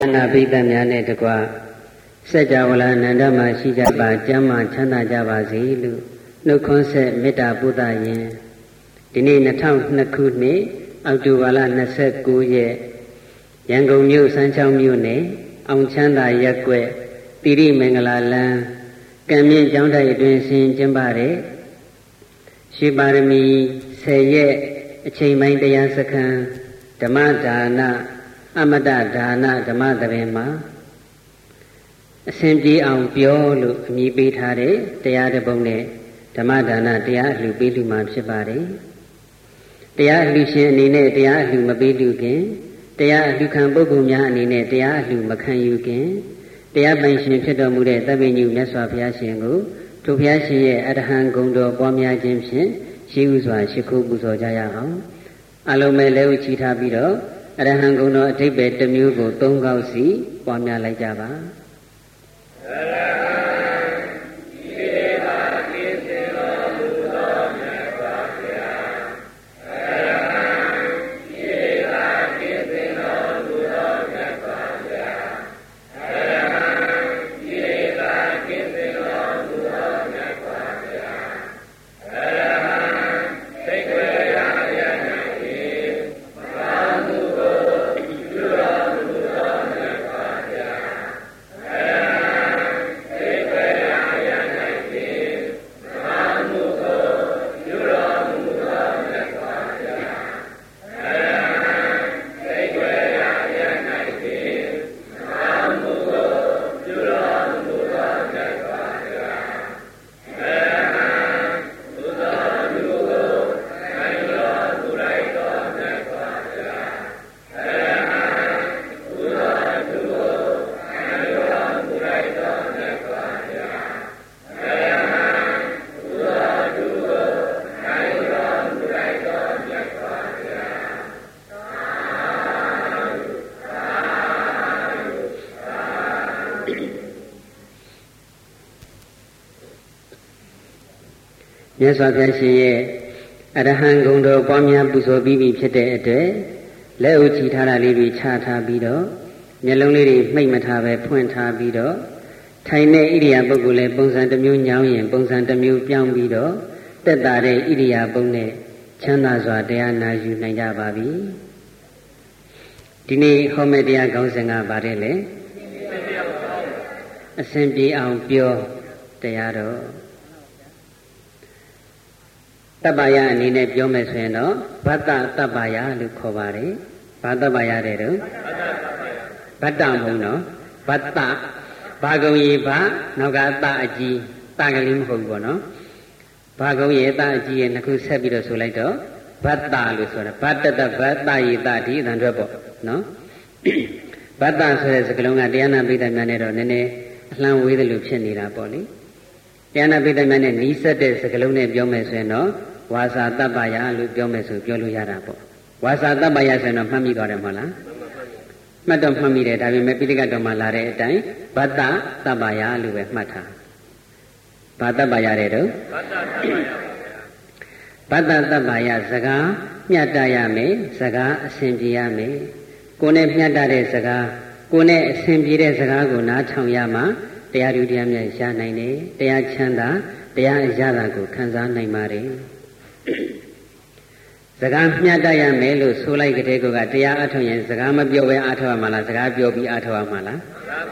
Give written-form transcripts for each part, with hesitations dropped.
နာပိတများနဲ့တကွစัจ java လာနန္ဒမှာရှိကြပါကျမ်းမာချမ်းသာကြပါစေလို့နှုတ်ခွန်းဆက်မေတ္တာပို့သရင်ဒီနေ့2002ခုနှစ်အောက်တိုဘာလ29ရက်ရန်ကုန်မြို့စမ်းချောင်းမြို့နယ်အောင်ချမ်းသာရပ်ကွက်တိရိမင်္ဂလာလမ်းကံမြင့်ကျောင်းတိုက်အတွင်းဆင်ကျင်းပတဲ့ရှိပါရမီ10ရက်အချိန်ပိုင်းတရားစခန်းဓမ္မဒါနအမတဒါနဓမ္မသဘင်မှာအစဉ်ပြေအောင်ပြောလို့အမည်ပေးထားတဲ့တရားတစ်ပုဒ်နဲ့ဓမ္မဒါနတရားအလှူပေးလူမှာဖြစ်ပါတယ်တရားအလှူရှင်အနေနဲ့တရားအလှူမပေးလူခင်တရားအလှူခံပုဂ္ဂိုလ်များအနေနဲ့တရားအလှူမခံယူခင်တရားပိုင်ရှင်ဖြစ်တော်မူတဲ့သဗ္ဗညုမြတ်စွာဘုရားရှင်ကိုထိုဘုရားရှင်ရဲ့အရဟံဂုဏ်တော်ပွားများခြင်းဖြင့်ရှိဥစွာရှိခိုးပူဇော်ကြရအောင်အလုံးမဲ့လက်ဥချီထားပြီးတော့အရဟံဂုဏ်တော်အဓိပ္ပာယ်တစ်မျိုးကို၃ခေါက်စီပွားများလိုက်ကြပါမြတ်စွာဘုရားရှင်ရဲ့အရဟံဂုဏ်တော်ပွားများပူဇော်ပြီးပြီဖြစ်တဲ့အတွက်လက်ဥချီထားတာလေးတွေချထားပြီးတော့မျက်လုံးလေးတွေမှိတ်မထားပဲဖွင့်ထားပြီးတော့ထိုင်တဲ့ဣရိယာပုဂ္ဂိုလ်လည်းပုံစံတစ်မျိုးညောင်းရင်ပုံစံတစ်မျိုးပြောင်းပြီးတော့တက်တာတဲ့ဣရိယာပုနဲ့ချမ်းသာစွာတရားနာယူနိုင်ကြပါပြီဒီနေ့ဟောမယ့်တရားခေါင်းစဉ်ကဗါတဲ့လေအစဉ်ပြေအောင်ပြောတရားတော်တပ္ပယအနေနဲ့ပြောမယ်ဆိုရင်တော့ဘတ္တတပ္ပယလို့ခေါ်ပါတယ်။ဘာတပ္ပယတဲ့တော့ဘတ္တမဟုတ်နော်ဘတ္တဘာကုံရေဘာနောက်ကတအကြီးတကလေးမဟုတ်ဘူးပေါ့နော်။ဘာကုံရေတအကြီးရဲ့နှစ်ခုဆက်ပြီးတော့ဆိုလိုက်တော့ဘတ္တလို့ဆိုတာဘတ္တတဘတ္တရေတဒီအတန်ထွက်ပေါ့နော်။ဘတ္တဆိုတဲ့စကားလုံးကတရားနာပိဋကများနဲ့တော့နည်းနည်းအလှမ်းဝေးတယ်လို့ဖြစ်နေတာပေါ့လေ။တရားနာပိဋကများနဲ့နီးစပ်တဲ့စကားလုံးနဲ့ပြောမယ်ဆိုရင်တော့ဝါစာတပ္ပယလို့ပြောမယ်ဆိုပြောလို့ရတာပေါ့ဝါစာတပ္ပယဆိုရင်တော့မှတ်မိသွားတယ်မဟုတ်လားမှတ်တော့မှတ်မိတယ်ဒါပေမဲ့ပိဋကတော်မှာလာတဲ့အတိုင်းဘတ္တတပ္ပယလို့ပဲမှတ်ထားဘာတပ္ပယတဲ့တော့ဘတ္တတပ္ပယစကားမျှတရမယ်စကားအစဉ်ပြေရမယ်ကိုယ်နဲ့မျှတတဲ့စကားကိုယ်နဲ့အစဉ်ပြေတဲ့စကားကိုနားထောင်ရမှတရားဓုတရားမြတ်ရနိုင်တယ်တရားချမ်းသာတရားအရသာကိုခံစားနိုင်ပါတယ်စကားမျှတရမယ်လို့ဆိုလိုက်တဲ့ကောကတရားအထုတ်ရင်စကားမပြောဘဲအထုတ်ရမှာလားစကားပြောပြီးအထုတ်ရမှာလား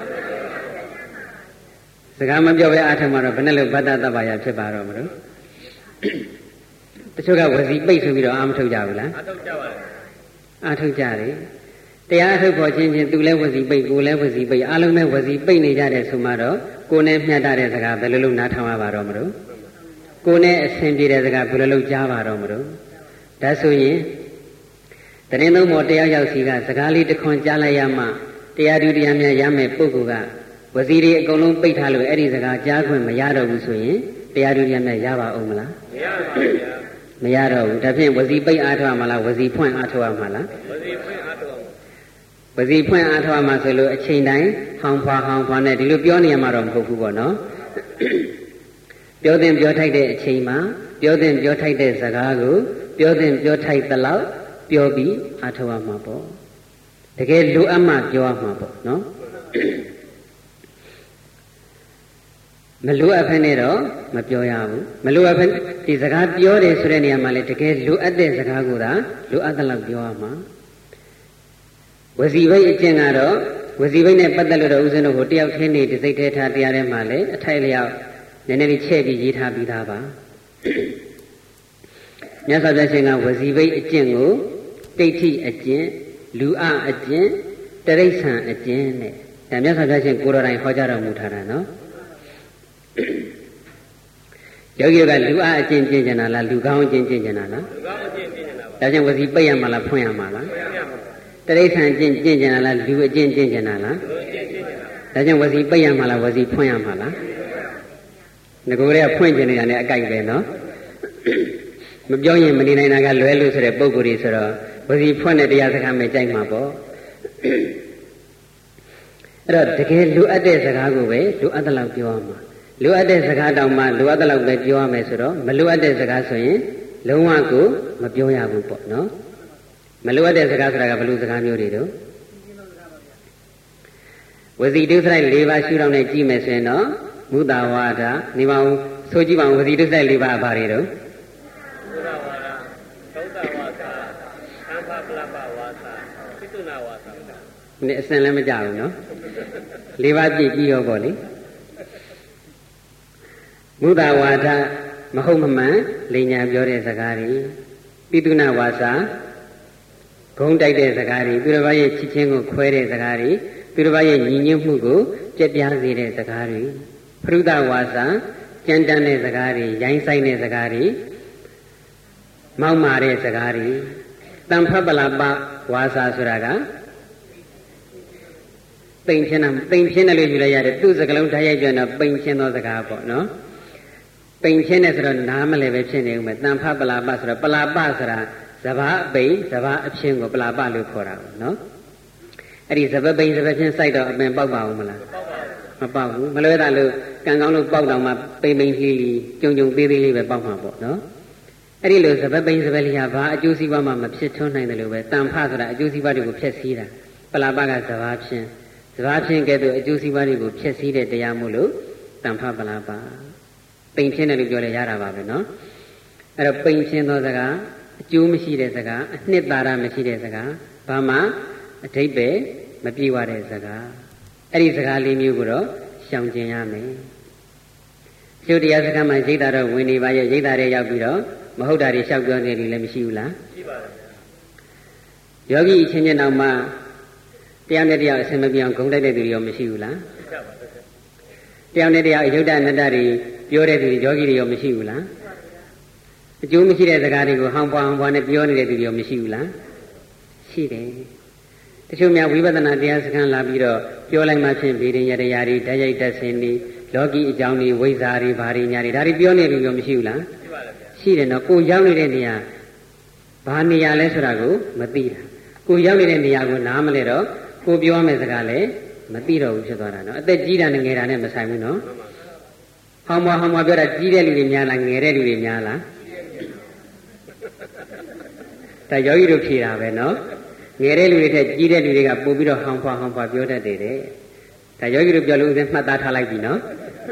စကားမပြောဘဲအထုတ်မှာတော့ဘယ်နဲ့လို့ဘတ္တတပ္ပယဖြစ်ပါတော့မလို့တချို့ကဝစီပိတ်ဆိုပြီးတော့အာမထုတ်ကြဘူးလားအထုတ်ကြပါဘူးအထုတ်ကြတယ်တရားအထုတ်ပေါ်ချင်းချင်းသူလည်းဝစီပိတ်ကိုလည်းဝစီပိတ်အားလုံးလည်းဝစီပိတ်နေကြတဲ့ဆိုမှတော့ကိုယ်နဲ့မျှတတဲ့စကားဘယ်လိုလုပ်နားထောင်ရပါတော့မလို့ကိုယ်နဲ့အစဉ်ပြေတဲ့စကားဘယ်လိုလုပ်ကြားပါတော့မလို့ဒါဆိုရင်တရင်သုံးပေါ်တရားရောက်စီကစကားလေးတစ်ခွန်းကြားလိုက်ရမှတရားဓုတရားများရမယ်ပုဂ္ဂိုလ်ကဝစီတွေအကုန်လုံးပိတ်ထားလို့အဲ့ဒီစကားကြားခွင့်မရတော့ဘူးဆိုရင်တရားဓုတရားများရပါအောင်မလားမရပါဘူးမရတော့ဘူးဒါဖြင့်ဝစီပိတ်အားထုတ်ရမှာလားဝစီဖွင့်အားထုတ်ရမှာလားဝစီဖွင့်အားထုတ်ဝစီဖွင့်အားထုတ်ရမှာဆိုလို့အချိန်တိုင်းဟောင်းဖွာနဲ့ဒီလိုပြောနေရမှာတော့မဟုတ်ဘူးပေါ့နော်ပြောတဲ့ပြောထိုက်တဲ့အချိန်မှာပြောတဲ့ပြောထိုက်တဲ့စကားကိုပြောတဲ့ပြောထိုက်သလောက်ပြောပြီးအားထုတ်ရမှာပေါ့တကယ်လိုအပ်မှပြောရမှာပေါ့နော်မလိုအပ်ဖက်နဲ့တော့မပြောရဘူးမလိုအပ်ဖက်ဒီစကားပြောတယ်ဆိုတဲ့နေရာမှာလေတကယ်လိုအပ်တဲ့စကားကိုသာလိုအပ်တဲ့လောက်ပြောရမှာဝစီဘိတ်အကျင့်ကတော့ဝစီဘိတ်နဲ့ပတ်သက်လို့တော့ဦးဇင်းတို့ကိုတယောက်ချင်းနေဒီစိတ်ထဲထားတရားထဲမှာလေအထိုက်လျောက်နည်းနည်းလေးချဲ့ပြီးရေးထားပြီးသားပါမြတ်စွာဘုရားရှင်ကဝစီဘိတ်အကျင့်ကိုဒိဋ္ဌိအကျင့်လူအကျင့်တရိစ္ဆာန်အကျင့်နဲ့ဒါမြတ်စွာဘုရားရှင်ကိုယ်တော်တိုင်ဟောကြားတော်မူထားတာနော်ယောဂီကလူအကျင့်ကျင့်ကြတာလားလူကောင်းအကျင့်ကျင့်ကြတာလားလူကောင်းအကျင့်ကျင့်ကြတာပါဒါကြောင့်ဝစီပိတ်ရမှာလားဖွင့်ရမှာလားဖွင့်ရမှာတရိစ္ဆာန်ကျင့်ကျင့်ကြတာလားလူအကျင့်ကျင့်ကြတာလားလူအကျင့်ကျင့်ကြတာဒါကြောင့်ဝစီပိတ်ရမှာလားဝစီဖွင့်ရမှာလားငကိုယ်တည်းကဖွင့်ကျင်နေတာနဲ့အကြိုက်ပဲနော်မပြောရင်မနေနိုင်တာကလွဲလို့ဆိုတဲ့ပုံကိုယ်ကြီးဆိုတော့ဝစီဖွင့်တဲ့တရားစကားမဲ့ကြိုက်မှာပေါ့အဲ့တော့တကယ်လိုအပ်တဲ့စကားကိုပဲလိုအပ်တဲ့လောက်ပြောရမှာလိုအပ်တဲ့စကားတောင်မှလိုအပ်တဲ့လောက်ပဲပြောရမယ်ဆိုတော့မလိုအပ်တဲ့စကားဆိုရင်လုံးဝကိုမပြောရဘူးပေါ့နော်မလိုအပ်တဲ့စကားဆိုတာကဘယ်လိုစကားမျိုးတွေတော့ဝစီဒုစရိုက်၄ပါးရှုထောင့်နဲ့ကြည့်မယ်ဆိုရင်တော့မုဒ္ဒဝါဒနေပါဦးဆိုကြည့်ပါဦးဝစီဒုစရိုက်၄ပါးဘာတွေတော့မုဒ္ဒဝါဒသုဒ္ဓဝါဒသံဃပလပဝါဒပိတုနာဝါဒနဲ့အစင်လည်းမကြဘူးနော်၄ပါးပြည့်ပြီးတော့ပေါ့လေမုဒ္ဒဝါဒမဟုတ်မမှန်လိညာပြောတဲ့စကားတွေပိတုနာဝါစာဂုံတိုက်တဲ့စကားတွေသူတစ်ပါးရဲ့ချစ်ချင်းကိုခွဲတဲ့စကားတွေသူတစ်ပါးရဲ့ညီညွတ်မှုကိုပြက်ပြားစေတဲ့စကားတွေဖရုဒဝါစာကြမ်းတမ်းတဲ့စကားတွေရိုင်းဆိုင်တဲ့စကားတွေမောက်မာတဲ့စကားတွေတံဖပလပဝါစာဆိုတာကပိန်ဖြစ်တယ်လို့ယူလိုက်ရတယ်သူ့စကလုံးဓာတ်ရိုက်ပြန်တော့ပိန်ဖြစ်သောစကားပေါ့နော်ပိန်ဖြစ်နေဆိုတော့နားမလဲပဲဖြစ်နေဦးမယ်တံဖပလာပဆိုတော့ပလာပဆိုတာစဘာပိန်စဘာအဖြစ်ကိုပလာပလို့ခေါ်တာပေါ့နော်အဲ့ဒီစဘာပိန်စဘာဖြစ်စိုက်တော့အပင်ပေါက်ပါဦးမလားမပေါက်ဘူးမလွဲတာလို့ကံကောင်းလို့ပေါက်တော့မှပိန်ပိန်လေးကြုံကြုံသေးသေးလေးပဲပေါက်မှာပေါ့နော်အဲ့ဒီလိုစဘာပိန်စဘာလေးဟာဘာအကျိုးစီးပွားမှမဖြစ်ထွန်းနိုင်တယ်လို့ပဲတံဖဆိုတာအကျိုးစီးပွားတွေကိုဖျက်ဆီးတာပလာပကစဘာဖြစ်စဘာဖြစ်ကဲ့သို့အကျိုးစီးပွားတွေကိုဖျက်ဆီးတဲ့တရားမို့လို့တံဖပလာပပိန်ဖြစ်တယ်လို့ပြောလဲရတာပါပဲနော်အဲ့တော့ပိန်ဖြစ်သောစကားအကျိုးမရှိတဲ့စကားအနှစ်သာရမရှိတဲ့စကားဘာမှအဓိပ္ပာယ်မပြေဝတဲ့စကားအဲ့ဒီစကားလေးမျိုးကိုတော့ရှောင်ကျင်ရမယ်ကျုပ်တရားစကားမှာရိတ်တာတော့ဝင်နေပါရဲ့ရိတ်တာတွေရောက်ပြီးတော့မဟုတ်တာတွေလျှောက်ပြောနေတယ်လည်းမရှိဘူးလားရှိပါပါယောဂီအချင်းချင်းတောင်မှတရားနဲ့တရားအဆင်မပြေအောင်ဂုဏ်တိုက်တဲ့သူတွေရောမရှိဘူးလားရှိပါပါတရားနဲ့တရားအယုဒ္ဓအနတ္တတွေပြောတဲ့သူတွေယောဂီတွေရောမရှိဘူးလားအကျိုးမရှိတဲ့စကားတွေကိုဟောင်းပွားဟောင်းပွားနဲ့ပြောနေတဲ့သူတွေရောမရှိဘူးလားရှိတယ်တချို့များဝိပဿနာတရားစခန်းလာပြီးတော့ပြောလိုက်မှဖြင့်ဗေဒင်ရတရားတွေဓာတ်ရိုက်တက်စင်တွေလောကီအကြောင်းတွေဝိဇ္ဇာတွေဘာတွေညာတွေဒါတွေပြောနေတယ်ရောမရှိဘူးလားရှိပါပါရှိတယ်နော်ကိုရောက်နေတဲ့နေရာဘာနေရာလဲဆိုတာကိုမသိတာကိုရောက်နေတဲ့နေရာကိုနားမလဲတော့ကိုပြောရမယ့်စကားလည်းမသိတော့ဘူးဖြစ်သွားတာနော်အသက်ကြီးတာနဲ့ငယ်တာနဲ့မဆိုင်ဘူးနော်ဟောင်းမပြောတာကြီးတဲ့လူတွေများလားငယ်တဲ့လူတွေများလားဒါယောဂီတို့ဖြေတာပဲနော်ငယ်တဲ့လူတွေထက်ကြီးတဲ့လူတွေကပို့ပြီးတော့ဟောင်းဖွာပြောတတ်တယ်တဲ့ဒါယောဂီတို့ပြောလို့ဦးဇင်းမှတ်သားထားလိုက်ပြီနော်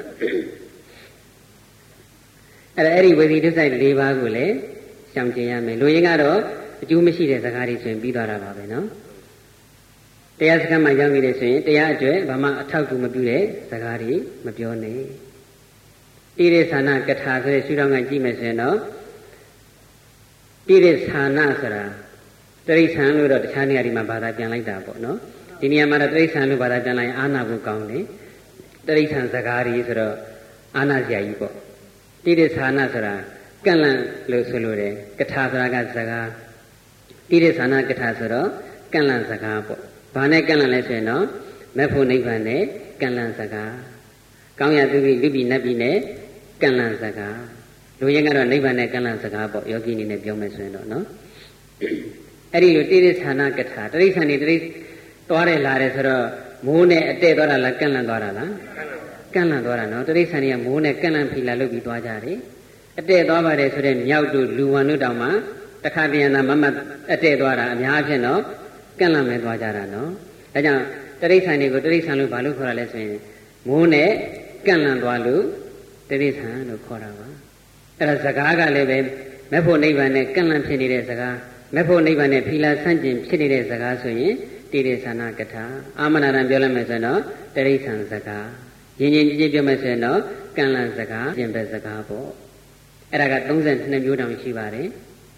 အဲ့ဒီဝစီဒုစိုက်၄ပါးကိုလည်းရှောင်ကျင်ရမယ်လူရင်းကတော့အကျိုးမရှိတဲ့စကားတွေဆိုရင်ပြီးသွားတာပါပဲနော်တရားစခန်းမှာရောက်နေတယ်ဆိုရင်တရားအကျွဲဘာမှအထောက်အကူမပြုတဲ့စကားတွေမပြောနဲ့ဣရိသနာကထာဆိုတဲ့ရှုထောင့်ကကြည့်မယ်ဆိုရင်တော့ဣရိသနာဆိုတာတရိစ္ဆာန်လို့တော့တခြားနေရာဒီမှာဘာသာပြန်လိုက်တာပေါ့နော်ဒီနေရာမှာတော့တရိစ္ဆာန်လို့ဘာသာပြန်လိုက်အာနာဖို့ကောင်းတယ်တရိစ္ဆာန်စကားတွေဆိုတော့အာနာစရာကြီးပေါ့ဣရိသနာဆိုတာကန့်လန့်လို့ဆိုလို့တယ်ကထာဆိုတာကစကားဣရိသနာကထာဆိုတော့ကန့်လန့်စကားပေါ့ဘာနဲ့ကန့်လန့်လဲဆိုရင်တော့မေဖို့နိဗ္ဗာန်နဲ့ကန့်လန့်စကားကောင်းရသူလူပြည်နတ်ပြည်နဲ့ကန့်လန့်စကားလူရင်းကတော့နိဗ္ဗာန်နဲ့ကန့်လန့်စကားပေါ့ယောဂီအနေနဲ့ပြောမယ်ဆိုရင်တော့နော်အဲ့ဒီလိုတိရိစ္ဆာနကထာတိရိစ္ဆာန်တွေသွားတယ်လာတယ်ဆိုတော့မိုးနဲ့အတဲ့သွားတာလားကန့်လန့်သွားတာလားကန့်လန့်သွားတာနော်တိရိစ္ဆာန်တွေကမိုးနဲ့ကန့်လန့်ဖီလာလုပ်ပြီးသွားကြတယ်အတဲ့သွားပါတယ်ဆိုတဲ့မြောက်တို့လူဝံတို့တောင်မှတခါတရံသာမမအတဲ့သွားတာအများအဖြစ်တော့ကန့်လန့်မဲ့သွားကြတာနော်ဒါကြောင့်တရိစ္ဆာန်တွေကိုတရိစ္ဆာန်လို့ဘာလို့ခေါ်ရလဲဆိုရင်မိုးနဲ့ကန့်လန့်သွားလို့တရိစ္ဆာန်လို့ခေါ်တာပါအဲ့ဒါစကားကလည်းပဲမဲ့ဖို့နိဗ္ဗာန်နဲ့ကန့်လန့်ဖြစ်နေတဲ့စကားမဲ့ဖို့နိဗ္ဗာန်နဲ့ဖီလာဆန့်ကျင်ဖြစ်နေတဲ့စကားဆိုရင်တိရိစ္ဆာနာကထာအာမနာရံပြောလိုက်မယ်ဆိုရင်တော့တရိစ္ဆာန်စကားရင်းချင်းကြည့်ပြောမယ်ဆိုရင်တော့ကန့်လန့်စကားပြင်ပစကားပေါ့အဲ့ဒါက32မျိုးတောင်ရှိပါတယ်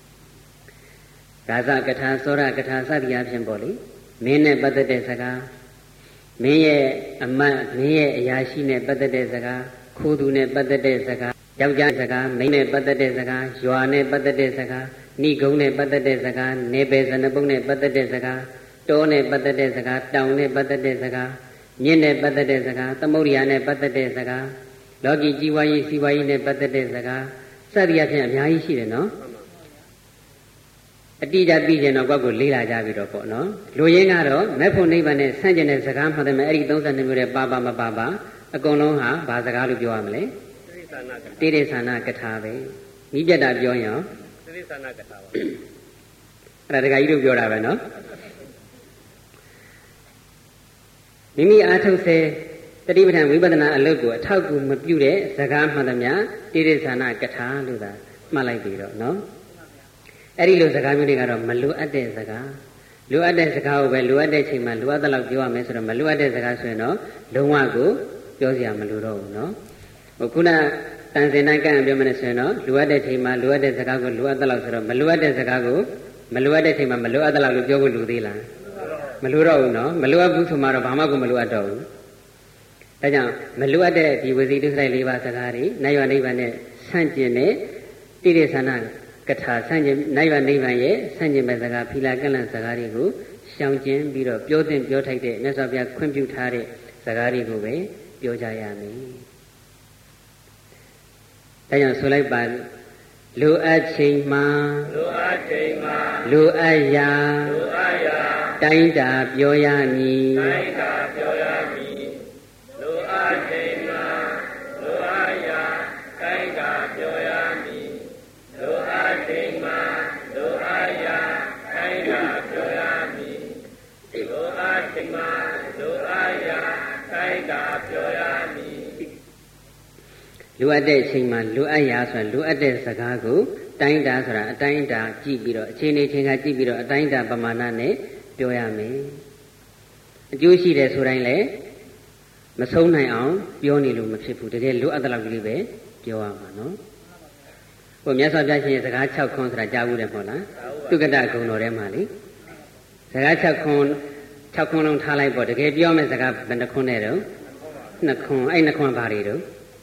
ရာဇကထာသောရကထာစသည်အဖြစ်ပေါ့လေမင်းနဲ့ပတ်သက်တဲ့စကားမင်းရဲ့အမတ်မင်းရဲ့အရာရှိနဲ့ပတ်သက်တဲ့စကားခိုးသူနဲ့ပတ်သက်တဲ့စကားယောက်ျားစကားမိန်းနဲ့ပတ်သက်တဲ့စကားရွာနဲ့ပတ်သက်တဲ့စကားဏိဂုံးနဲ့ပတ်သက်တဲ့စကားနေပယ်ဇနပုတ်နဲ့ပတ်သက်တဲ့စကားတောနဲ့ပတ်သက်တဲ့စကားတောင်နဲ့ပတ်သက်တဲ့စကားမြင့်နဲ့ပတ်သက်တဲ့စကားသမုဒ္ဒရာနဲ့ပတ်သက်တဲ့စကားလောကီជីဝါရေးစီဝါရေးနဲ့ပတ်သက်တဲ့စကားစသည်အဖြစ်အများကြီးရှိတယ်နော်အတိအကျသိကျင်တော့ကောက်ကိုလေးလာကြပြီးတော့ပေါ့နော်လူရင်းကတော့မဲ့ဖို့နိဗ္ဗာန်နဲ့ဆန့်ကျင်တဲ့စကားမှတ်တယ်မဲ့အဲ့ဒီ32မျိုးတဲ့ပါမပါအကုန်လုံးဟာဘာစကားလို့ပြောရမလဲတိရိစ္ဆာနာကထာပဲမိပြတ်တာပြောရင်တိရိစ္ဆာနာကထာပါအဲ့ဒါတခါကြီးတို့ပြောတာပဲနော်မိမိအားထုတ်စေတတိပဋ္ဌာန်ဝိပဿနာအလုပ်ကိုအထောက်အကူမပြုတဲ့စကားမှန်သမျှတိရိစ္ဆာနာကထာလို့သာမှတ်လိုက်ပြီတော့နော်အဲ့ဒီလိုစကားမျိုးတွေကတော့မလိုအပ်တဲ့စကားလိုအပ်တဲ့စကားကိုပဲလိုအပ်တဲ့ချိန်မှာလိုအပ်တဲ့လောက်ပြောရမယ်ဆိုတော့မလိုအပ်တဲ့စကားဆိုရင်တော့လုံးဝကိုပြောစရာမလိုတော့ဘူးနော်ဟိုခုနတန်စင်တိုင်းကံပြောမယ်ဆိုရင်တော့လိုအပ်တဲ့ချိန်မှာလိုအပ်တဲ့စကားကိုလိုအပ်တဲ့လောက်ဆိုတော့မလိုအပ်တဲ့စကားကိုမလိုအပ်တဲ့ချိန်မှာမလိုအပ်တဲ့လောက်လို့ပြောဖို့လိုသေးလားမလိုတော့ဘူးနော်မလိုအပ်ဘူးဆိုမှတော့ဘာမှကိုမလိုအပ်တော့ဘူးဒါကြောင့်မလိုအပ်တဲ့ဒီဝစီတုစိုက်၄ပါးစကားတွေနိုင်ရနိဗ္ဗာန်နဲ့ဆန့်ကျင်တဲ့တိရိစ္ဆာနာကထာဆန့်ကျင်နိုင်ရနိဗ္ဗာန်ရဲ့ဆန့်ကျင်မဲ့စကားဖီလာကန့်လန့်စကားတွေကိုရှောင်ကျဉ်ပြီးတော့ပြောသင့်ပြောထိုက်တဲ့မြတ်စွာဘုရားခွင့်ပြုထားတဲ့စကားတွေကိုပဲပြောကြရမယ်ဒါကြောင့်ဆိုလိုက်ပါလိုအပ်ချိန်မှာလိုအပ်ရာတိုင်းတာပြောရမည်လိုအပ်ချိန်မှာလိုအပ်ရာတိုင်းတာပြောရမည်လိုအပ်ချိန်မှာလိုအပ်ရာတိုင်းတာပြောရမည်လိုအပ်ချိန်မှာလိုအပ်ရာတိုင်းတာပြောရမည်လိုအပ်တဲ့အချိန်မှာလိုအပ်ရာဆိုတာလိုအပ်တဲ့စကားကိုတိုင်းတာဆိုတာအတိုင်းတာကြည့်ပြီးတော့အချိန်ချင်းကကြည့်ပြီးတော့အတိုင်းတာပမာဏနဲ့ပြောရမယ်အကျိုးရှိတယ်ဆိုတိုင်းလည်းမဆုံးနိုင်အောင်ပြောနေလို့မဖြစ်ဘူးတကယ်လိုအပ်တဲ့လောက်ကလေးပဲပြောရမှာနော်ဟိုမြတ်စွာဘုရားရှင်ရဲ့စကား6ခွန်းဆိုတာကြားဘူးတယ်မဟုတ်လားတုကတဂုံတော်ထဲမှာလေစကား6ခွန်းလုံးထားလိုက်ပေါ့တကယ်ပြောမယ့်စကားဘယ်နှခွန်းနဲ့တော့2ခွန်းအဲ့2ခွန်းဘာတွေတော့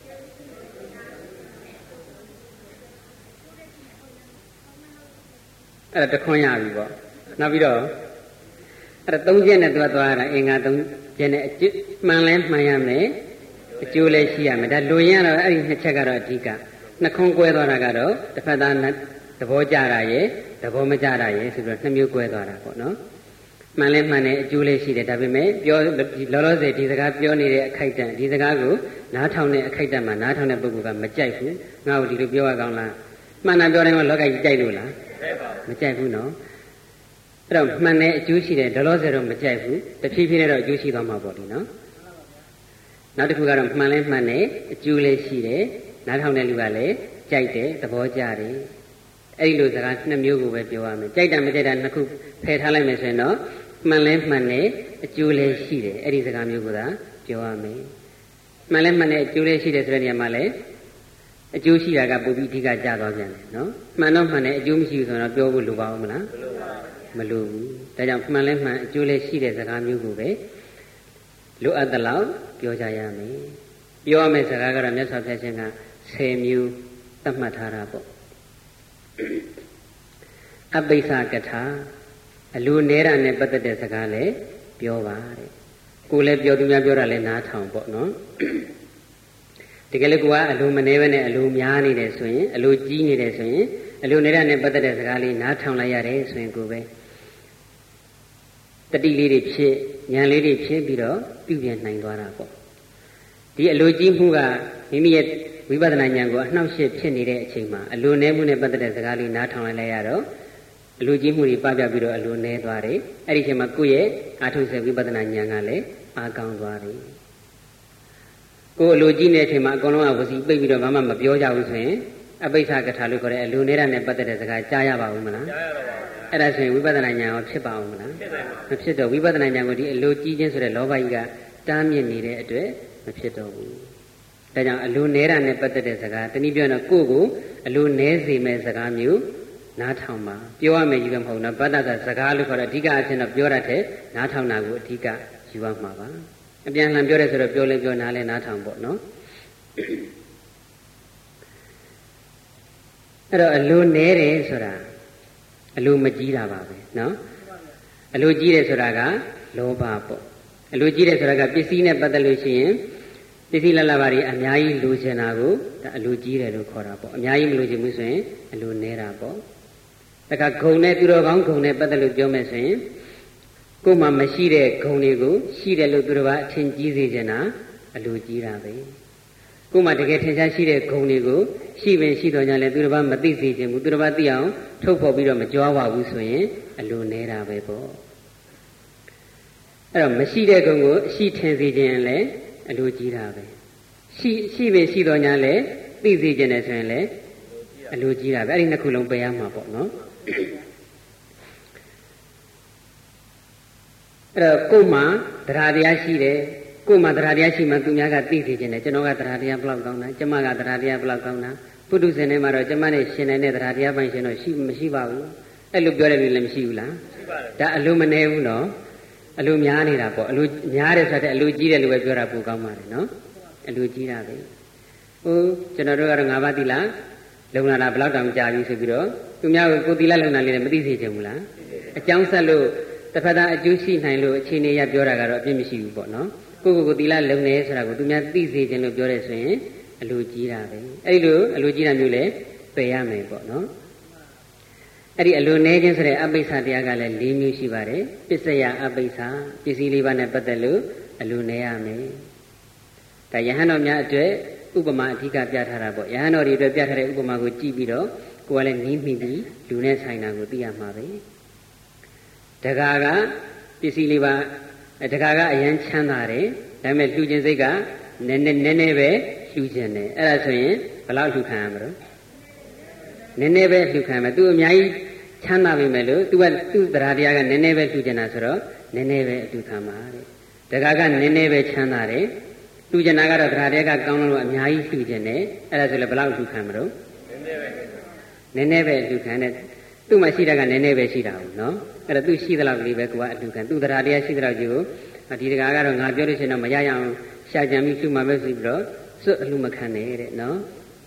အဲ့ဒါတခွန်းရပြီပေါ့နောက်ပြီးတော့အဲ့ဒါ3ချက်နဲ့သွားတာအင်္ဂါ3ချက်နဲ့မှန်လဲမှန်ရမယ်အကျိုးလည်းရှိရမယ်ဒါလူရင်းကတော့အဲ့ဒီ2ချက်ကတော့အဓိက2ခွန်းကွဲသွားတာကတော့တစ်ဖက်သားသဘောကြတာရဲ့သဘောမကြတာရဲ့ဆိုပြီးတော့2မျိုးကွဲသွားတာပေါ့နော်မှန်လဲမှန်တယ်အကျိုးလည်းရှိတယ်ဒါပေမဲ့ပြောလောလောဆယ်ဒီစကားပြောနေတဲ့အခိုက်အတန့်ဒီစကားကိုနားထောင်တဲ့အခိုက်အတန့်မှာနားထောင်တဲ့ပုဂ္ဂိုလ်ကမကြိုက်ဘူးငါ့ကိုဒီလိုပြောရကောင်းလားမှန်တာပြောတိုင်းကလောကကြီးကြိုက်လို့လားမကြိုက်ဘူးနော်အဲ့တော့မှန်တဲ့အကျိုးရှိတယ်လောလောဆယ်တော့မကြိုက်ဘူးတဖြည်းဖြည်းနဲ့တော့အကျိုးရှိသွားမှာပေါ့ဒီနော်နောက်တစ်ခုကတော့မှန်လဲမှန်တယ်အကျိုးလည်းရှိတယ်နားထောင်တဲ့လူကလည်းကြိုက်တယ်သဘောကျတယ်အဲ့ဒီလိုစကား2မျိုးကိုပဲပြောရမယ်ကြိုက်တာမကြိုက်တာ2ခုဖယ်ထားလိုက်မယ်ဆိုရင်တော့မှန်လဲမှန်တယ်အကျိုးလည်းရှိတယ်အဲ့ဒီစကားမျိုးကိုသာပြောရမယ်မှန်လဲမှန်တယ်အကျိုးလည်းရှိတယ်ဆိုတဲ့နေရာမှာလည်းအကျိုးရှိတာကပုံပြီးအဓိကကြသွားပြန်တယ်နော်မှန်တော့မှန်တယ်အကျိုးမရှိဘူးဆိုတော့ပြောဖို့လိုပါဦးမလားမလိုဘူးဒါကြောင့်မှန်လဲမှန်အကျိုးလည်းရှိတဲ့စကားမျိုးကိုပဲလိုအပ်သလောက်ပြောကြရမယ်ပြောရမယ့်စကားကတော့မြတ်စွာဘုရားရှင်က10မျိုးသတ်မှတ်ထားတာပေါ့အပိစ္ဆကထာအလိုနေတာနဲ့ပတ်သက်တဲ့စကားလည်းပြောပါတဲ့ကိုယ်လည်းပြောသူများပြောတာလည်းနားထောင်ပေါ့နော်တကယ်လို့ကိုကအလိုမနေပဲနဲ့အလိုများနေတယ်ဆိုရင်အလိုကြီးနေတယ်ဆိုရင်အလိုနေတာနဲ့ပတ်သက်တဲ့စကားလေးနားထောင်လိုက်ရတယ်ဆိုရင်ကိုယ်ပဲတတိလေးတွေဖြစ်ဉာဏ်လေးတွေဖြစ်ပြီးတော့ပြုပြင်နိုင်သွားတာပေါ့ဒီအလိုကြီးမှုကမိမိရဲ့ဝိပဿနာဉာဏ်ကိုအနှောင့်အယှက်ဖြစ်နေတဲ့အချိန်မှာအလိုနေမှုနဲ့ပတ်သက်တဲ့စကားလေးနားထောင်လိုက်ရတော့အလိုကြီးမှုတွေပပပြီးတော့အလိုနည်းသွားတယ်အဲ့ဒီအချိန်မှာကိုယ့်ရဲ့အာထုစေဝိပဿနာဉာဏ်ကလည်းအားကောင်းသွားတယ်ကိုယ်အလိုကြီးနေတဲ့အချိန်မှာအကုန်လုံးကဝစီပိတ်ပြီးတော့ဘာမှမပြောကြဘူးဆိုရင်အပိဋ္ဌကထာလို့ခေါ်တဲ့အလိုနေတာနဲ့ပတ်သက်တဲ့စကားကြားရပါဦးမလားကြားရပါပါအဲ့ဒါဆိုရင်ဝိပဿနာဉာဏ်ရောဖြစ်ပါဦးမလားမဖြစ်တော့ဝိပဿနာဉာဏ်ကိုဒီအလိုကြီးခြင်းဆိုတဲ့လောဘကြီးကတားမြစ်နေတဲ့အတွက်မဖြစ်တော့ဘူးဒါကြောင့်အလိုနေတာနဲ့ပတ်သက်တဲ့စကားတနည်းပြောရင်ကိုယ့်ကိုအလိုနည်းစေမဲ့စကားမျိုးနားထောင်ပါပြောရမယ်ကြီးပဲမဟုတ်တော့ဗတ္တစကားလို့ခေါ်တဲ့အဓိကအချင်းတော့ပြောရတဲ့နားထောင်တာကိုအဓိကယူရမှာပါအပြန်လှန်ပြောရဲဆိုတော့ပြောလဲပြောနားလဲနားထောင်ပေါ့နော်အဲ့တော့အလိုနည်းတယ်ဆိုတာအလိုမကြီးတာပါပဲနော်အလိုကြီးတယ်ဆိုတာကလောဘပေါ့အလိုကြီးတယ်ဆိုတာကပစ္စည်းနဲ့ပတ်သက်လို့ရှိရင်ပစ္စည်းလလပါတွေအများကြီးလိုချင်တာကိုဒါအလိုကြီးတယ်လို့ခေါ်တာပေါ့အများကြီးမလိုချင်ဘူးဆိုရင်အလိုနည်းတာပေါ့ဒါကဂုံနဲ့သူတော်ကောင်းဂုံနဲ့ပတ်သက်လို့ပြောမယ်ဆိုရင်ကိုယ်မှမရှိတဲ့ဂုံတွေကိုရှိတယ်လို့သူတော်ဘာအထင်ကြီးစေချင်တာအလိုကြီးတာပဲကိုယ်မှတကယ်ထင်ရှားရှိတဲ့ဂုံတွေကိုရှိပင်ရှိတော်ညာလဲသူတော်ဘာမသိစေချင်ဘူးသူတော်ဘာသိအောင်ထုတ်ဖော်ပြီးတော့မကြွားပါဘူးဆိုရင်အလိုနည်းတာပဲပေါ့အဲ့တော့မရှိတဲ့ဂုံကိုအရှိထင်စေခြင်းလည်းအလိုကြီးတာပဲရှိပင်ရှိတော်ညာလဲသိစေခြင်းနဲ့ဆိုရင်လည်းအလိုကြီးတာပဲအဲ့ဒီနှစ်ခုလုံးပယ်ရမှာပေါ့နော်အဲ့တော့ကိုယ်မှာတရားတရားရှိတယ်ကိုယ်မှာတရားတရားရှိမှသူများကသိစေခြင်းနဲ့ကျွန်တော်ကတရားတရားဘလောက်ကောင်းတာကျမကတရားတရားဘလောက်ကောင်းတာပုထုဇဉ်ထဲမှာတော့ကျမနဲ့ရှင်နေတဲ့တရားတရားပိုင်းရှင်တော့မရှိပါဘူးအဲ့လိုပြောတဲ့လူလည်းမရှိဘူးလားရှိပါတယ်ဒါအလိုမနေဘူးနော်အလိုများနေတာပေါ့အလိုများတယ်ဆိုတဲ့အလိုကြီးတယ်လို့ပဲပြောတာပိုကောင်းပါတယ်နော်အလိုကြီးတာပဲဟိုကျွန်တော်တို့ကတော့၅ပါးသီလလုံလာတာဘလောက်တောင်ကြာပြီဆိုပြီးတော့သူများကိုသီလလုံလာလေးနဲ့မသိစေချင်ဘူးလားအကြောင်းဆက်လို့တစ်ဖက်သားအကျိုးရှိနိုင်လို့အခြေအနေရပြောတာကတော့အပြစ်မရှိဘူးပေါ့နော်ကိုသီလလုံနေဆိုတာကိုသူများသိစေချင်လို့ပြောတယ်ဆိုရင်အလိုကြီးတာပဲအဲ့ဒီလိုအလိုကြီးတာမျိုးလည်းပယ်ရမယ်ပေါ့နော်အဲ့ဒီအလိုနည်းခြင်းဆိုတဲ့အပိစ္ဆာတရားကလည်း၄မျိုးရှိပါတယ်ပစ္စယအပိစ္ဆာပစ္စည်း၄ပါးနဲ့ပတ်သက်လို့အလိုနည်းရမယ်ဒါယဟန်တော်များအတွက်ဥပမာအဓိကပြထားတာပေါ့ယဟန်တော်တွေအတွက်ပြထားတဲ့ဥပမာကိုကြည့်ပြီးတော့ကိုယ်ကလည်းနီးမိပြီးလူနဲ့ဆိုင်တာကိုသိရမှာပဲတခါကပစ္စည်း၄ပါးတခါကအရန်ချမ်းသာတယ်ဒါပေမဲ့လှူခြင်းစိတ်ကနည်းနည်းပဲလှူခြင်းတယ်အဲ့ဒါဆိုရင်ဘယ်လောက်လှူခံရမလို့နည်းနည်းပဲလှူခံမယ်သူအများကြီးချမ်းသာပြီမဲ့လို့သူကသူ့တရားတရားကနည်းနည်းပဲလှူခြင်းတာဆိုတော့နည်းနည်းပဲအလှူခံပါတဲ့တခါကနည်းနည်းပဲချမ်းသာတယ်လှူခြင်းတာကတော့တရားတရားကကောင်းလို့အများကြီးလှူခြင်းတယ်အဲ့ဒါဆိုလည်းဘယ်လောက်လှူခံမလို့နည်းနည်းပဲလှူခံတယ်သူ့မှာရှိတာကနည်းနည်းပဲရှိတာဘူးနော်အဲ့ဒါသူရှိသလောက်ကလေးပဲကိုကအလှူခံသူတရားတရားရှိသလောက်ကြီးကိုဒီတရားကတော့ငါပြောလို့ရှိရင်တော့မရရအောင်ရှာကြံပြီးလှူမှာပဲဆိုပြီးတော့စွတ်အလှူမခံနဲ့တဲ့နော်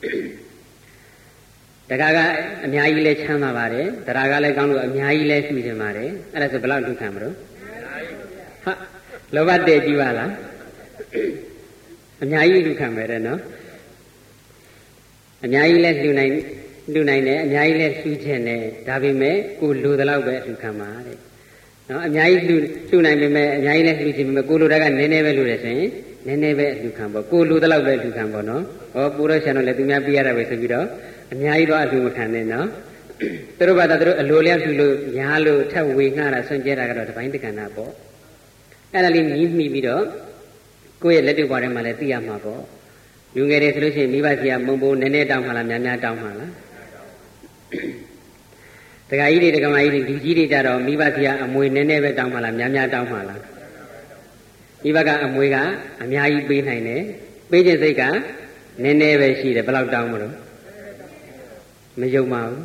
တရားကအများကြီးလဲချမ်းသာပါတယ်တရားကလည်းကောင်းလို့အများကြီးလဲလှူခြင်းပါတယ်အဲ့ဒါဆိုဘယ်လောက်လှူခံမလို့ဟာလောဘတည့်ကြည့်ပါလားအများကြီးလှူခံမယ်တဲ့နော်အများကြီးလဲလှူနိုင်တယ်အများကြီးလဲလှူခြင်းတယ်ဒါပေမဲ့ကိုလိုသလောက်ပဲလှူခံပါတဲ့နော်အများကြီးလှူနိုင်ပေမဲ့အများကြီးလဲလှူခြင်းပေမဲ့ကိုလိုတာကနည်းနည်းပဲလှူတယ်ဆိုရင်နည်းနည်းပဲလှူခံပေါ့ကိုလိုသလောက်ပဲလှူခံပေါ့နော်ဟောပူတော့ဆန်တော့လည်းသူများပြရတာပဲဆိုပြီးတော့အများကြီးတော့အလှူမခံနဲ့နော်သူတို့ဘာသာသူတို့အလိုလျောက်လှူလို့ညားလို့ထပ်ဝေငှတာဆွန့်ကျဲတာကတော့တပိုင်းတက္ကနာပေါ့အဲ့ဒါလေးမြည်မိပြီးတော့ကိုယ့်ရဲ့လက်တွေ့ဘဝထဲမှာလည်းသိရမှာပေါ့လူငယ်တွေဆိုလို့ရှိရင်မိဘကြီးကမုံပုံနည်းနည်းတောင်းမှလားများများတောင်းမှလားတခါကြီးတွေတက္ကမကြီးတွေလူကြီးတွေကြတော့မိဘကြီးကအမွေနည်းနည်းပဲတောင်းမှလားများများတောင်းမှလားမိဘကအမွေကအများကြီးပေးနိုင်တယ်ပေးခြင်းစိတ်ကနည်းနည်းပဲရှိတယ်ဘယ်လောက်တောင်းမလို့မယုံပါဘူး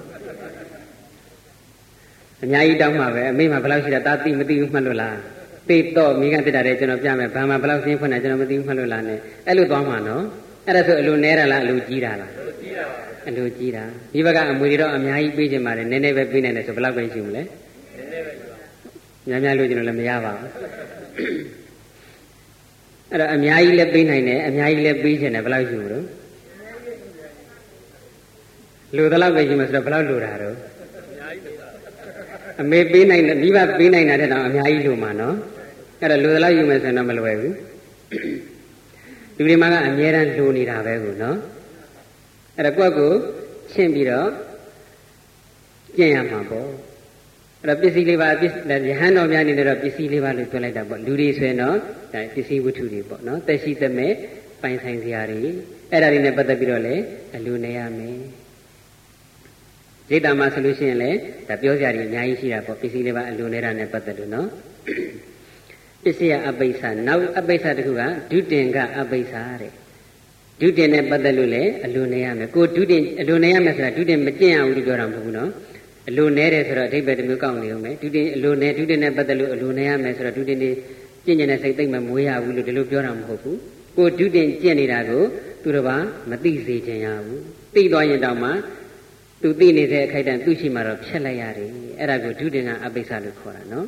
အများကြီးတောင်းမှာပဲအမေမှဘယ်လောက်ရှိတာတာသိမသိဘူးမှတ်လို့လားသိတော့မိကတက်တာတဲ့ကျွန်တော်ပြမယ်ဘာမှဘယ်လောက်ရှင်းဖွင့်တာကျွန်တော်မသိဘူးမှတ်လို့လားနဲ့အဲ့လိုသွားမှာနော်အဲ့ဒါဆိုအလိုနဲတာလားအလိုကြီးတာလားအလိုကြီးတာမိဘကအမွေတွေတော့အများကြီးပေးခြင်းပါတယ်နည်းနည်းပဲပေးနိုင်တယ်ဆိုဘယ်လောက်ပဲရှိမလဲနည်းနည်းပဲများများလို့ကျွန်တော်လည်းမရပါဘူးအဲ့တော့အများကြီးလည်းပေးနိုင်တယ်အများကြီးလည်းပေးခြင်းတယ်ဘယ်လောက်ရှိမလို့လူတလောက်ပဲရှိမှဆိုတော့ဘယ်လောက်လူတာတော့အမေပေးနိုင်မိဘပေးနိုင်တာတဲ့တော့အများကြီးလူမှာနော်အဲ့တော့လူတလောက်ယူမယ်ဆိုရင်တော့မလွယ်ဘူးလူတွေမှာကအများအားလူနေတာပဲကိုနော်အဲ့တော့ကိုယ့်ကိုရှင်းပြီးတော့ကျင့်ရမှာပေါ့အဲ့တော့ပစ္စည်းလေးပါယဟန်တော်များနေတော့ပစ္စည်းလေးပါလို့ပြောလိုက်တာပေါ့လူတွေဆိုရင်တော့ဒါပစ္စည်းဝတ္ထုတွေပေါ့နော်သက်ရှိသက်မဲ့ပိုင်ဆိုင်စရာတွေအဲ့ဒါတွေနဲ့ပတ်သက်ပြီးတော့လည်းအလိုနေရမယ်ရိတ်တာမှာဆိုလို့ရှိရင်လည်းဒါပြောစရာတွေအများကြီးရှိတာပေါ့ပစ္စည်းလေးပါအလိုနေတာနဲ့ပတ်သက်လို့နော်ပစ္စည်းအပိစ္ဆာနောက်အပိစ္ဆာတစ်ခုကဒုတင်ကအပိစ္ဆာတဲ့ဒုတင်နဲ့ပတ်သက်လို့လည်းအလိုနေရမယ်ကိုဒုတင်အလိုနေရမယ်ဆိုတာဒုတင်မကျင့်ရဘူးလို့ပြောတာမဟုတ်ဘူးနော်အလိုနေတယ်ဆိုတော့အဓိပ္ပာယ်တစ်မျိုးကောက်နေအောင်မယ်ဒုတင်အလိုနေဒုတင်နဲ့ပတ်သက်လို့အလိုနေရမယ်ဆိုတော့ဒုတင်ဒီကျင့်ကျင်တဲ့စိတ်သိမ့်မမွေးရဘူးလို့ဒီလိုပြောတာမဟုတ်ဘူးကိုဒုတင်ကျင့်နေတာကိုသူတစ်ပါးမသိစေချင်ရဘူးသိသွားရင်တောင်မှသူသိနေတဲ့အခိုက်အတန့်သူ့ရှိမှတော့ဖြတ်လိုက်ရတယ်အဲ့ဒါကိုဒုတင်ကအပိစ္ဆာလို့ခေါ်တာနော်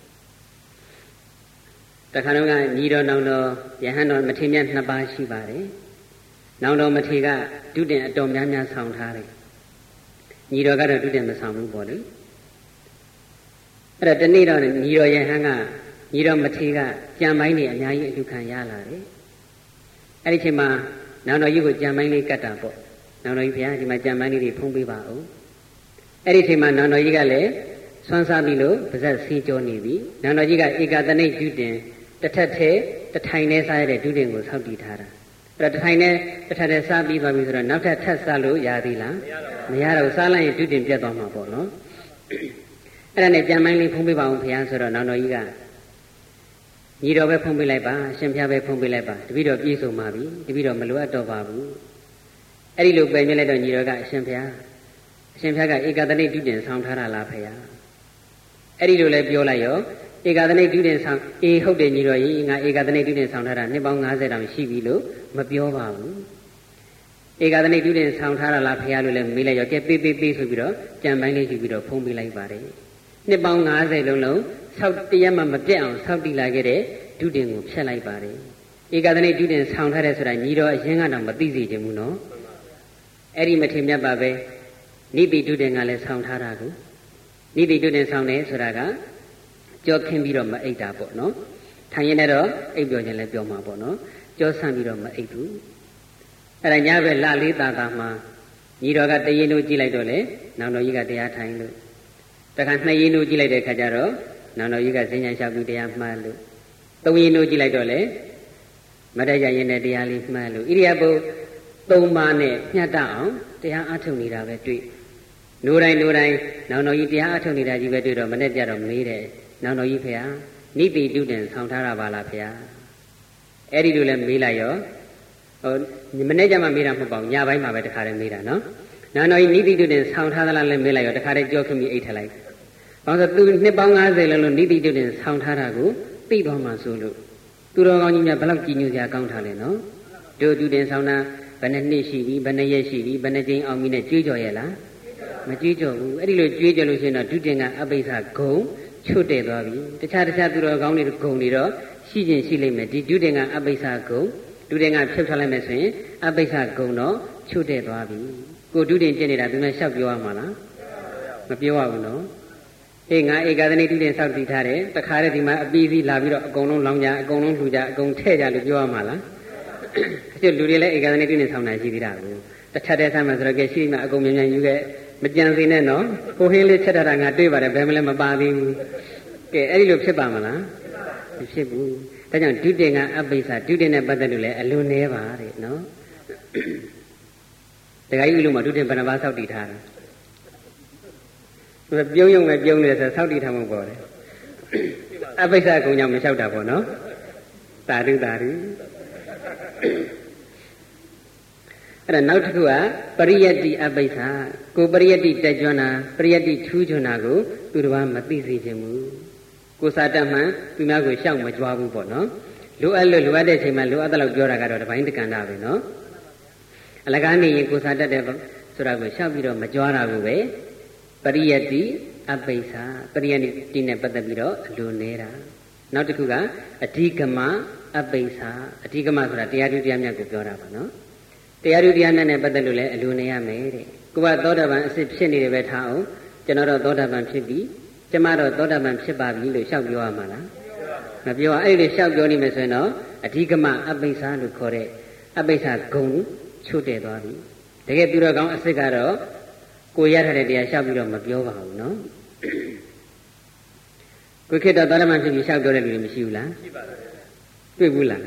တခါတော့ကညီတော်နောင်တော်ယဟန်တော်မထေရမြတ်2ပါးရှိပါတယ်နောင်တော်မထေရကဒုတင်အတော်များများဆောင်ထားတယ်ညီတော်ကတော့ဒုတင်မဆောင်ဘူးပေါ့လေအဲ့တော့တနေ့တော့ညီတော်ယဟန်ကညီတော်မထေရကကြံပိုင်းတွေအများကြီးအလူခံရလာတယ်အဲ့ဒီချိန်မှာနောင်တော်ကြီးကိုကြံပိုင်းလေးကတ်တာပေါ့နောင်တော်ကြီးဘုရားဒီမှာကြံပိုင်းလေးတွေဖုံးပေးပါဦးအဲ့ဒီချိန်မှာနောင်တော်ကြီးကလည်းဆွမ်းစားပြီလို့ပါဇက်စီးကြောနေပြီနောင်တော်ကြီးကဧကတနိဒုတင်တစ်ထက်ထဲတစ်ထိုင်နဲ့စားရတဲ့ဒုတင်ကိုဆောက်တည်ထားတာအဲ့တော့တစ်ထိုင်နဲ့တစ်ထက်ထဲစားပြီးသွားပြီဆိုတော့နောက်ထပ်ထပ်စားလို့ရသေးလားမရတော့စားလိုက်ရင်ဒုတင်ပြတ်သွားမှာပေါ့နော်အဲ့ဒါနဲ့ကြံပိုင်းလေးဖုံးပေးပါဦးဘုရားဆိုတော့နောင်တော်ကြီးကညီတော်ပဲဖုံးပေးလိုက်ပါရှင်ဖျားပဲဖုံးပေးလိုက်ပါတပည့်တော်ပြေဆုံးပါပြီတပည့်တော်မလိုအပ်တော့ပါဘူးအဲ့ဒီလိုပယ်မြဲလိုက်တော့ညီတော်ကအရှင်ဖျားကဧကတနိဒုတင်ဆောင်ထားတာလားဖေဟာအဲ့ဒီလိုလဲပြောလိုက်ရောဧကတနိဒုတင်ဆောင်ဟုတ်တယ်ညီတော်ကြီးငါဧကတနိဒုတင်ဆောင်ထားတာနှစ်ပေါင်း90တောင်ရှိပြီလို့မပြောပါဘူးဧကတနိဒုတင်ဆောင်ထားတာလားဖေဟာလို့လဲမေးလိုက်ရောကဲပေးဆိုပြီးတော့ကြံပိုင်းလေးယူပြီးတော့ဖုံးပေးလိုက်ပါတယ်နှစ်ပေါင်း90လုံးဆောက်တရက်မှမပြတ်အောင်ဆောက်တည်လာခဲ့တဲ့ဒုတင်ကိုဖျက်လိုက်ပါတယ်ဧကတနိဒုတင်ဆောင်ထားတဲ့ဆိုတာညီတော်အရင်ကတော့မသိစေချင်ဘူးနော်အဲ့ဒီမထေမြတ်ပါပဲနိတိဒုတင်ကလည်းဆောင်းထားတာကိုနိတိဒုတင်ဆောင်းတယ်ဆိုတာကကြောခင်းပြီးတော့မအိတ်တာပေါ့နော်ထိုင်ရင်လည်းအိတ်ပြောခြင်းလည်းပြောမှာပေါ့နော်ကြောဆန့်ပြီးတော့မအိတ်ဘူးအဲ့ဒါညဘက်လလေးသာသာမှာညီတော်ကတရင်တို့ကြည့်လိုက်တော့လေနောင်တော်ကြီးကတရားထိုင်လို့တခါနှစ်ရင်တို့ကြည့်လိုက်တဲ့အခါကျတော့နောင်တော်ကြီးကဈဉ္ဉံလျှောက်ပြီးတရားမှတ်လို့သုံးရင်တို့ကြည့်လိုက်တော့လေမတ္တရရင်နဲ့တရားလေးမှတ်လို့ဣရိယာပု3ပါးနဲ့ညှတ်တအောင်တရားအထုတ်နေတာပဲတွေ့နိုးတိုင်းနောင်တော်ကြီးတရားအထုတ်နေတာကြီးပဲတွေ့တော့မနဲ့ကြတော့မေးတယ်နောင်တော်ကြီးဖေဟာနိတိဒုတင်ဆောင်ထားတာပါလားဖေဟာအဲ့ဒီလိုလဲမေးလိုက်ရောမနဲ့ကြမှာမေးတာမဟုတ်ပါဘူးညပိုင်းမှာပဲတခါတည်းမေးတာနော်နောင်တော်ကြီးနိတိဒုတင်ဆောင်ထားသလားလဲမေးလိုက်ရောတခါတည်းကြောခင်းပြီးအိတ်ထလိုက်ဘာလို့သူနှစ်ပေါင်း90လုံးလို့နိတိဒုတင်ဆောင်ထားတာကိုသိသွားမှဆိုလို့သူတော်ကောင်းကြီးများဘယ်လောက်ကြည်ညိုစရာကောင်းထားလဲနော်တို့ဒုတင်ဆောင်တာဘယ်နှစ်ရှိပြီဘယ်နှစ်ရက်ရှိပြီဘယ်နှစ်ကြိမ်အောင်ပြီနဲ့ကြွေးကြော်ရဲ့လားမကြွေးကြော်ဘူးအဲ့ဒီလိုကြွေးကြော်လို့ရှိရင်တော့ဒုတင်ကအပိစ္ဆာဂုံချွတ်တဲ့သွားပြီတခြားသူတော်ကောင်းတွေဂုံတွေတော့ရှိခြင်းရှိလိမ့်မယ်ဒီဒုတင်ကအပိစ္ဆာဂုံဒုတင်ကဖြုတ်ထားလိုက်မယ်ဆိုရင်အပိစ္ဆာဂုံတော့ချွတ်တဲ့သွားပြီကိုဒုတင်ကျင့်နေတာသူနဲ့လျှောက်ပြောရမှာလားမပြောရဘူးနော်အေးငါဧကသနိဒုတင်ဆောက်တည်ထားတယ်တခါတည်းဒီမှာအပြီးပြီးလာပြီးတော့အကုန်လုံးလောင်းကြအကုန်လုံးလှူကြအကုန်ထဲ့ကြလို့ပြောရမှာလားကျလူတွေလည်းဧကသနိဒုတင်ဆောင်တာရှိသေးတာကိုတစ်ထပ်တည်းဆမ်းမှဆိုတော့ကဲရှိမှအကုန်မြန်ယူခဲ့မကြံစေနဲ့နော်ကိုဟင်းလေးချက်တာငါတွေ့ပါတယ်ဘယ်မှလည်းမပါသေးဘူးကဲအဲ့ဒီလိုဖြစ်ပါမလားမဖြစ်ဘူးဒါကြောင့်ဒုတင်ကအပိစ္ဆာဒုတင်နဲ့ပတ်သက်လို့လည်းအလွန်နည်းပါတဲ့နော်တခါကြီးဥလုံးမှာဒုတင်ဘယ်နှပါးဆောက်တည်ထားတာပြုံးရုံပဲပြုံးနေဆိုဆောက်တည်ထားမှပေါ့လေအပိစ္ဆာကုံကြောင့်မလျှောက်တာပေါ့နော်သာဓုအဲ့ဒါနောက်တစ်ခုကပရိယတ္တိအပိစ္ဆာကိုပရိယတ္တိတက်ကြွနာပရိယတ္တိထူးချွန်တာကိုသူတစ်ပါးမသိစေခြင်းဘူးကိုစာတတ်မှန်သူများကိုရှောက်မကြွားဘူးပေါ့နော်လိုအပ်တဲ့အချိန်မှာလိုအပ်တဲ့လောက်ပြောတာကတော့တပိုင်းတက္ကန္တာပဲနော်အလကားနေရင်ကိုစာတတ်တဲ့ဆိုတာကိုရှောက်ပြီးတော့မကြွားတာကိုပဲပရိယတ္တိအပိစ္ဆာပရိယတ္တိနဲ့ပတ်သက်ပြီးတော့အလိုနေတာနောက်တစ်ခုကအဓိကမအပိစ္ဆာအဓိကမဆိုတာတရားဓုတရားမြတ်ကိုပြောတာပါနော်တရားဓုတရားနဲ့ပတ်သက်လို့လည်းအလိုနေရမယ်တဲ့ကိုကသောတာပန်အစစ်ဖြစ်နေတယ်ပဲထားအောင်ကျွန်တော်တော့သောတာပန်ဖြစ်ပြီကျမတော့သောတာပန်ဖြစ်ပါပြီလို့ရှောက်ပြောရမှာလားမပြောအဲ့ဒီရှောက်ပြောနေမယ်ဆိုရင်တော့အဓိကမအပိစ္ဆာလို့ခေါ်တဲ့အပိစ္ဆာဂုံချွတ်တဲ့သွားပြီတကယ်သူတော်ကောင်းအစစ်ကတော့ကိုရထားတဲ့တရားရှောက်ပြီးတော့မပြောပါဘူးနော်ကိုခေတ္တသောတာပန်ဖြစ်ပြီးလျှောက်ပြောတဲ့လူတွေမရှိဘူးလားရှိပါဘူးတွေ့ဘူးလား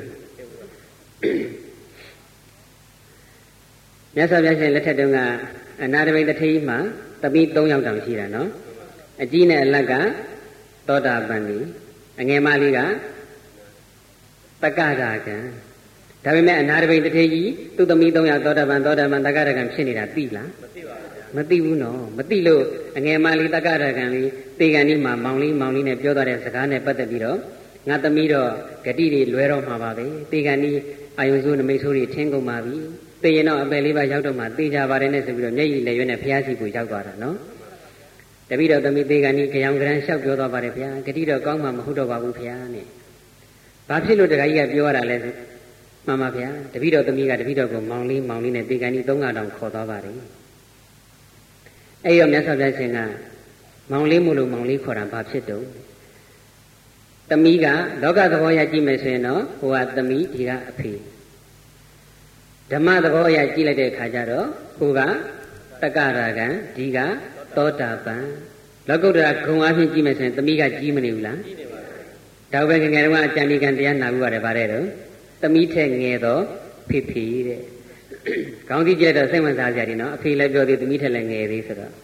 မြတ်စွာဘုရားရှင်လက်ထက်တုန်းကအနာတပိတ္တိမှာသမီး3ယောက်တောင်ရှိတာနော်အကြီးနဲ့အလတ်ကသောတာပန်ကြီးအငယ်မလေးကတက္ကရာကံဒါပေမဲ့အနာတပိတ္တိကြီးသူ့သမီး3ယောက်သောတာပန်တက္ကရာကံဖြစ်နေတာသိလားမသိဘူးနော်မသိလို့အငယ်မလေးတက္ကရာကံလေးတေကန်ဒီမှာမောင်လေးနဲ့ပြောသွားတဲ့စကားနဲ့ပတ်သက်ပြီးတော့ငါသမီးတော့ဂတိတွေလွဲတော့မှာပါပဲတေကန်ဒီအာယုံစိုးနမိတ်ဆိုးတွေထင်းကုန်ပါပြီသိရင်တော့အပယ်လေးပါရောက်တော့မှသိကြပါတယ်နဲ့ဆိုပြီးတော့မျက်ရည်လည်းရွနဲ့ဘုရားရှိခိုးရောက်သွားတာနော်တပည့်တော်သမီးတေကန်ဒီကြောင်ကရန်လျှောက်ပြောသွားပါတယ်ဗျာဂတိတော့ကောင်းမှမဟုတ်တော့ပါဘူးဗျာနဲ့ဘာဖြစ်လို့တခါကြီးကပြောရတာလဲဆိုမှန်ပါဗျာတပည့်တော်သမီးကတပည့်တော်ကိုမောင်လေးနဲ့တေကန်ဒီ3ခါတောင်ခေါ်သွားပါတယ်အဲ့ရောမြတ်စွာဘုရားရှင်ကမောင်လေးမို့လို့မောင်လေးခေါ်တာဘာဖြစ်တော့သမီးကလောကသဘောအရကြည့်မယ်ဆိုရင်တော့ဟိုကသမီးဒီကအဖေဓမ္မသဘောအရကြည့်လိုက်တဲ့အခါကျတော့ဟိုကတက္ကရာကံဒီကသောတာပန်လောကုတ္တရာဂုံအားဖြင့်ကြည့်မယ်ဆိုရင်သမီးကကြီးမနေဘူးလားကြီးနေပါဘူးဒါပဲငယ်တုန်းကအကျဉ်းဒီကံတရားနာဘူးပါတယ်ဗါတဲ့တော့သမီးထက်ငယ်တော့ဖေဖေတဲ့ကောင်းကြည့်ကြတော့စိတ်ဝင်စားကြတယ်နော်အဖေလည်းပြောသေးသမီးထက်လည်းငယ်သေးဆိုတော့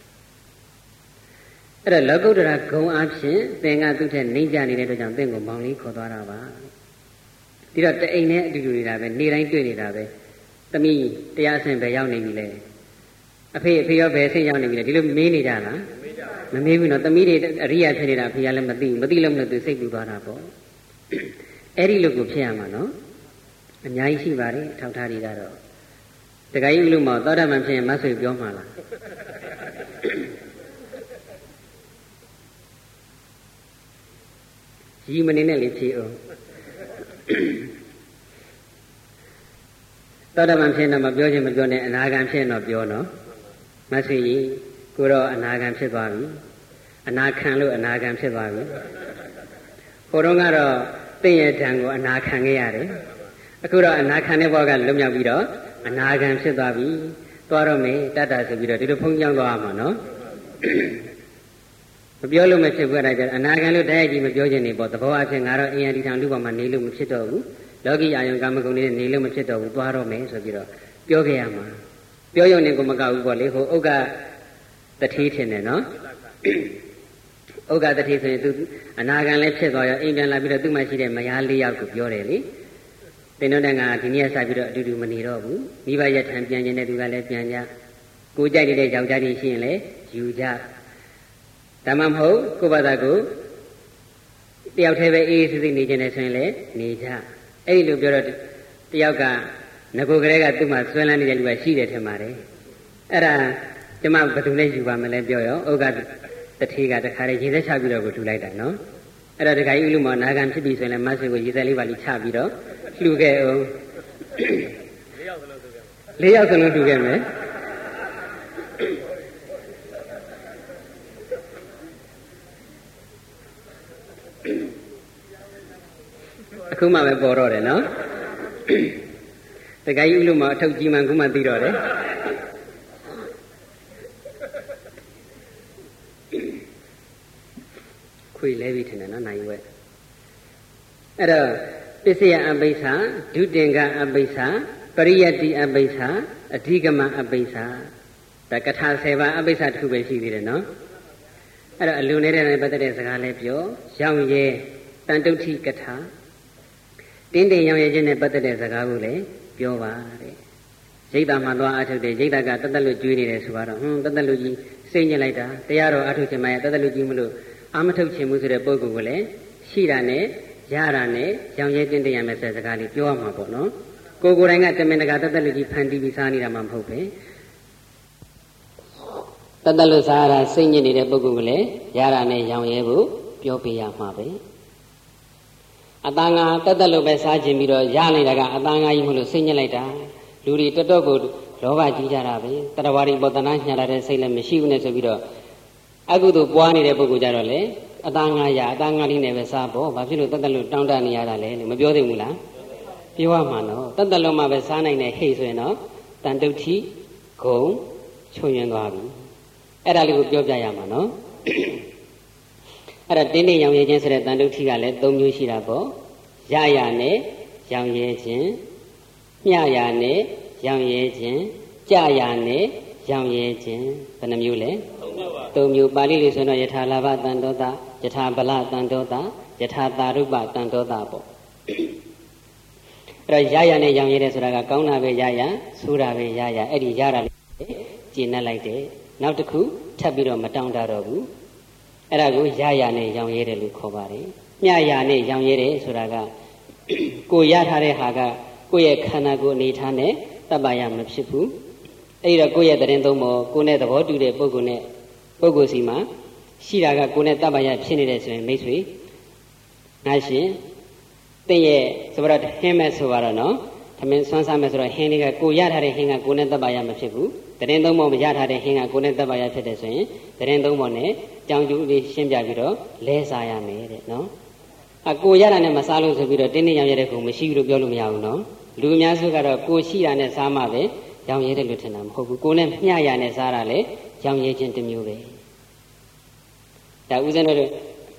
အဲ့တော့လောကုတ္တရာဂုံအားဖြင့်သင်ကသူ့ထက်နှိမ့်ကြနေတဲ့အတွက်ကြောင့်သင်ကိုမောင်လေးခေါ်သွားတာပါဒီတော့တအိမ်နဲ့အတူတူနေတာပဲနေတိုင်းတွေ့နေတာပဲသမီးတရားအဆင့်ပဲရောက်နေပြီလေအဖေရောဘယ်အဆင့်ရောက်နေပြီလဲဒီလိုမေးနေကြလားမမေးဘူးနော်သမီးတွေအရိယာဖြစ်နေတာအဖေကလည်းမသိလို့မလို့သူစိတ်ပူသွားတာပေါ့အဲ့ဒီလိုကိုဖြစ်ရမှာနော်အများကြီးရှိပါတယ်ထောက်ထားတွေကတော့တခါကြီးဥလို့မသောတာပန်ဖြစ်ရင်မဆွေပြောမှာလားကြီးမနေနဲ့လေဖြေအောင်သောတာပန်ဖြစ်တော့မပြောချင်မပြောနဲ့အနာဂံဖြစ်တော့ပြောနော်မဆွေကြီးကိုတော့အနာဂံဖြစ်သွားပြီအနာခံလို့အနာဂံဖြစ်သွားပြီဟိုတုန်းကတော့သင်ရဲ့ဓာန်ကိုအနာခံခဲ့ရတယ်အခုတော့အနာခံတဲ့ဘောကလွတ်မြောက်ပြီးတော့အနာဂံဖြစ်သွားပြီသွားတော့မယ်တတ်တာဆိုပြီးတော့ဒီလိုဖုံးကြောင်းသွားမှာနော်မပြောလို့မဖြစ်ဘူးအဲ့ဒါကြအနာဂံလို့တည်းကြီးမပြောချင်နေပေါ့သဘောအချင်းငါတော့အင်ယဒီထောင်လူပေါ်မှာနေလို့မဖြစ်တော့ဘူးလောကီအာယုံကာမဂုဏ်တွေနေလို့မဖြစ်တော့ဘူးသွားတော့မယ်ဆိုပြီးတော့ပြောခဲ့ရမှာပြောရုံနဲ့ကိုမကဘူးပေါ့လေဟိုဥက္ကတတိထင်တယ်နော်ဥက္ကတတိဆိုရင်သူအနာဂံလည်းဖြစ်သွားရောအိမ်ပြန်လာပြီးတော့သူ့မှာရှိတဲ့မယား4ယောက်ကိုပြောတယ်လေတင်တော့တန်ကဒီနေ့ဆက်ပြီးတော့အတူတူမနေတော့ဘူးမိဘရဲ့ထံပြန်ခြင်းတဲ့သူကလည်းပြန်ကြကိုကြိုက်တဲ့ယောက်ျားကြီးရှိရင်လည်းယူကြဒါမှမဟုတ်ကိုယ့်ဘာသာကိုတယောက်တည်းပဲအေးအေးဆေးဆေးနေခြင်းနဲ့ဆိုရင်လည်းနေကြအဲ့ဒီလိုပြောတော့တယောက်ကငကိုကလေးကသူ့မှာဆွဲလန်းနေတဲ့လူကရှိတယ်ထင်ပါတယ်အဲ့ဒါကျမဘယ်သူနဲ့ယူပါမလဲပြောရောဥက္ကတတိကတခါလေရေသက်ချပြီးတော့ကိုထူလိုက်တာနော်အဲ့တော့တခါကြီးဥလူမောနာဂံဖြစ်ပြီဆိုရင်လည်းမဆွေကိုရေသက်လေးပါလိချပြီးတော့လှူခဲ့အောင်၄ယောက်စလုံးလှူခဲ့မယ်အခုမှပဲပေါ်တော့တယ်နော်တခါကြီးဥလူမောအထုပ်ကြီးမှခုမှသိတော့တယ်ခွေလဲပြီးထင်တယ်နော်နိုင်ဝဲအဲ့တော့ပစ္စယအပိ္ပစာဒုတင်္ဂအပိ္ပစာပရိယတ္တိအပိ္ပစာအဓိကမအပိ္ပစာဒါကထာ10ပါးအပိ္ပစာတစ်ခုပဲရှိသေးတယ်နော်အဲ့တော့အလူနေတဲ့နဲ့ပတ်သက်တဲ့စကားလဲပြောရောင်ရဲတန်တုဋ္ဌိကထာတင်းတင်းရောင်ရဲခြင်းနဲ့ပတ်သက်တဲ့စကားကိုလည်းပြောပါတဲ့ရိတ်တာမှသွားအထုတ်တယ်ရိတ်တာကတသက်လို့ကျွေးနေတယ်ဆိုတော့တသက်လို့ကြီးစိတ်ညစ်လိုက်တာတရားတော်အထုတ်ခြင်းမှတသက်လို့ကြီးမလို့အာမထုတ်ခြင်းမှုဆိုတဲ့ပုဂ္ဂိုလ်ကိုလည်းရှိတာနဲ့ရတာနဲ့ရောင်ရဲတင်းတင်းရမယ်ဆိုတဲ့စကားလေးပြောရမှာပေါ့နော်ကိုယ်တိုင်ကတမင်တကာတသက်လူကြီးဖန်တီးပြီးစားနေတာမှမဟုတ်ပဲတသက်လူစားရတာစိတ်ညစ်နေတဲ့ပုဂ္ဂိုလ်ကလည်းရတာနဲ့ရောင်ရဲဖို့ပြောပြရမှာပဲအတန်ငါတသက်လူပဲစားခြင်းပြီးတော့ရနေတာကအတန်ငါကြီးမလို့စိတ်ညစ်လိုက်တာလူတွေတော်တော်ကိုလောဘကြီးကြတာပဲတရဝရီပေါ်တနာညှာလာတဲ့စိတ်လည်းမရှိဘူးနဲ့ဆိုပြီးတော့အကုသို့ပွားနေတဲ့ပုဂ္ဂိုလ်ကြတော့လေအသားငါရအသားငါလေးနဲ့ပဲစားဖို့ဘာဖြစ်လို့တသက်လို့တောင်းတနေရတာလဲလို့မပြောသေးဘူးလားပြောရမှာနော်တသက်လုံးမှပဲစားနိုင်တဲ့ဟိတ်ဆိုရင်တော့တန်တုဋ္ဌိဂုံချုံရင်သွားပြီအဲ့ဒါလေးကိုပြောပြရမှာနော်အဲ့ဒါတင်းတင်းရောင်ရဲခြင်းဆိုတဲ့တန်တုဋ္ဌိကလည်း၃မျိုးရှိတာပေါ့ရရနဲ့ရောင်ရဲခြင်းမျှရနဲ့ရောင်ရဲခြင်းကြရနဲ့ရောင်ရဲခြင်းဘယ်နှမျိုးလဲ၃မျိုးပါဠိလိုဆိုတော့ယထာလာဘတန်တောတယထာဗလတန်တောတယထာတာရုပတန်တောတပေါ့အဲ့တော့ရရနဲ့ရောင်ရဲတယ်ဆိုတာကကောင်းတာပဲရရဆိုးတာပဲရရအဲ့ဒီရတာလေးကျင့်နှက်လိုက်တယ်နောက်တစ်ခုထပ်ပြီးတော့မတောင်းတတော့ဘူးအဲ့ဒါကိုရရနဲ့ရောင်ရဲတယ်လို့ခေါ်ပါတယ်မျှရနဲ့ရောင်ရဲတယ်ဆိုတာကကိုရထားတဲ့ဟာကကိုယ့်ရဲ့ခန္ဓာကိုယ်အနေထားနဲ့တပ်ပါရမဖြစ်ဘူးအဲ့တော့ကိုယ့်ရဲ့တရင်သုံးပေါ်ကိုယ်နဲ့သဘောတူတဲ့ပုဂ္ဂိုလ်နဲ့ပုဂ္ဂိုလ်စီမှာရှိတာကကိုယ်နဲ့တပ်ပါရဖြစ်နေတယ်ဆိုရင်မိတ်ဆွေနားရှင်တင့်ရဲ့ဆိုတော့ဟင်းမဲ့ဆိုတော့နော်သမင်းဆွမ်းစားမဲ့ဆိုတော့ဟင်းလေးကကိုရထားတဲ့ဟင်းကကိုယ်နဲ့တပ်ပါရမဖြစ်ဘူးတရင်သုံးပေါ်မရထားတဲ့ဟင်းကကိုယ်နဲ့တပ်ပါရဖြစ်တယ်ဆိုရင်တရင်သုံးပေါ်နဲ့ကြောင်ကျူးလေးရှင်းပြပြီးတော့လဲစားရမယ်တဲ့နော်အကိုရတာနဲ့မစားလို့ဆိုပြီးတော့တင်းတင်းရောင်ရဲတဲ့ကိုမရှိဘူးလို့ပြောလို့မရဘူးနော်လူအများစုကတော့ကိုရှိတာနဲ့စားမှပဲရောင်ရဲတယ်လို့ထင်တာမဟုတ်ဘူးကိုနဲ့မျှရနဲ့စားတာလေရောင်ရဲခြင်းတစ်မျိုးပဲဒါဥစဉ်တို့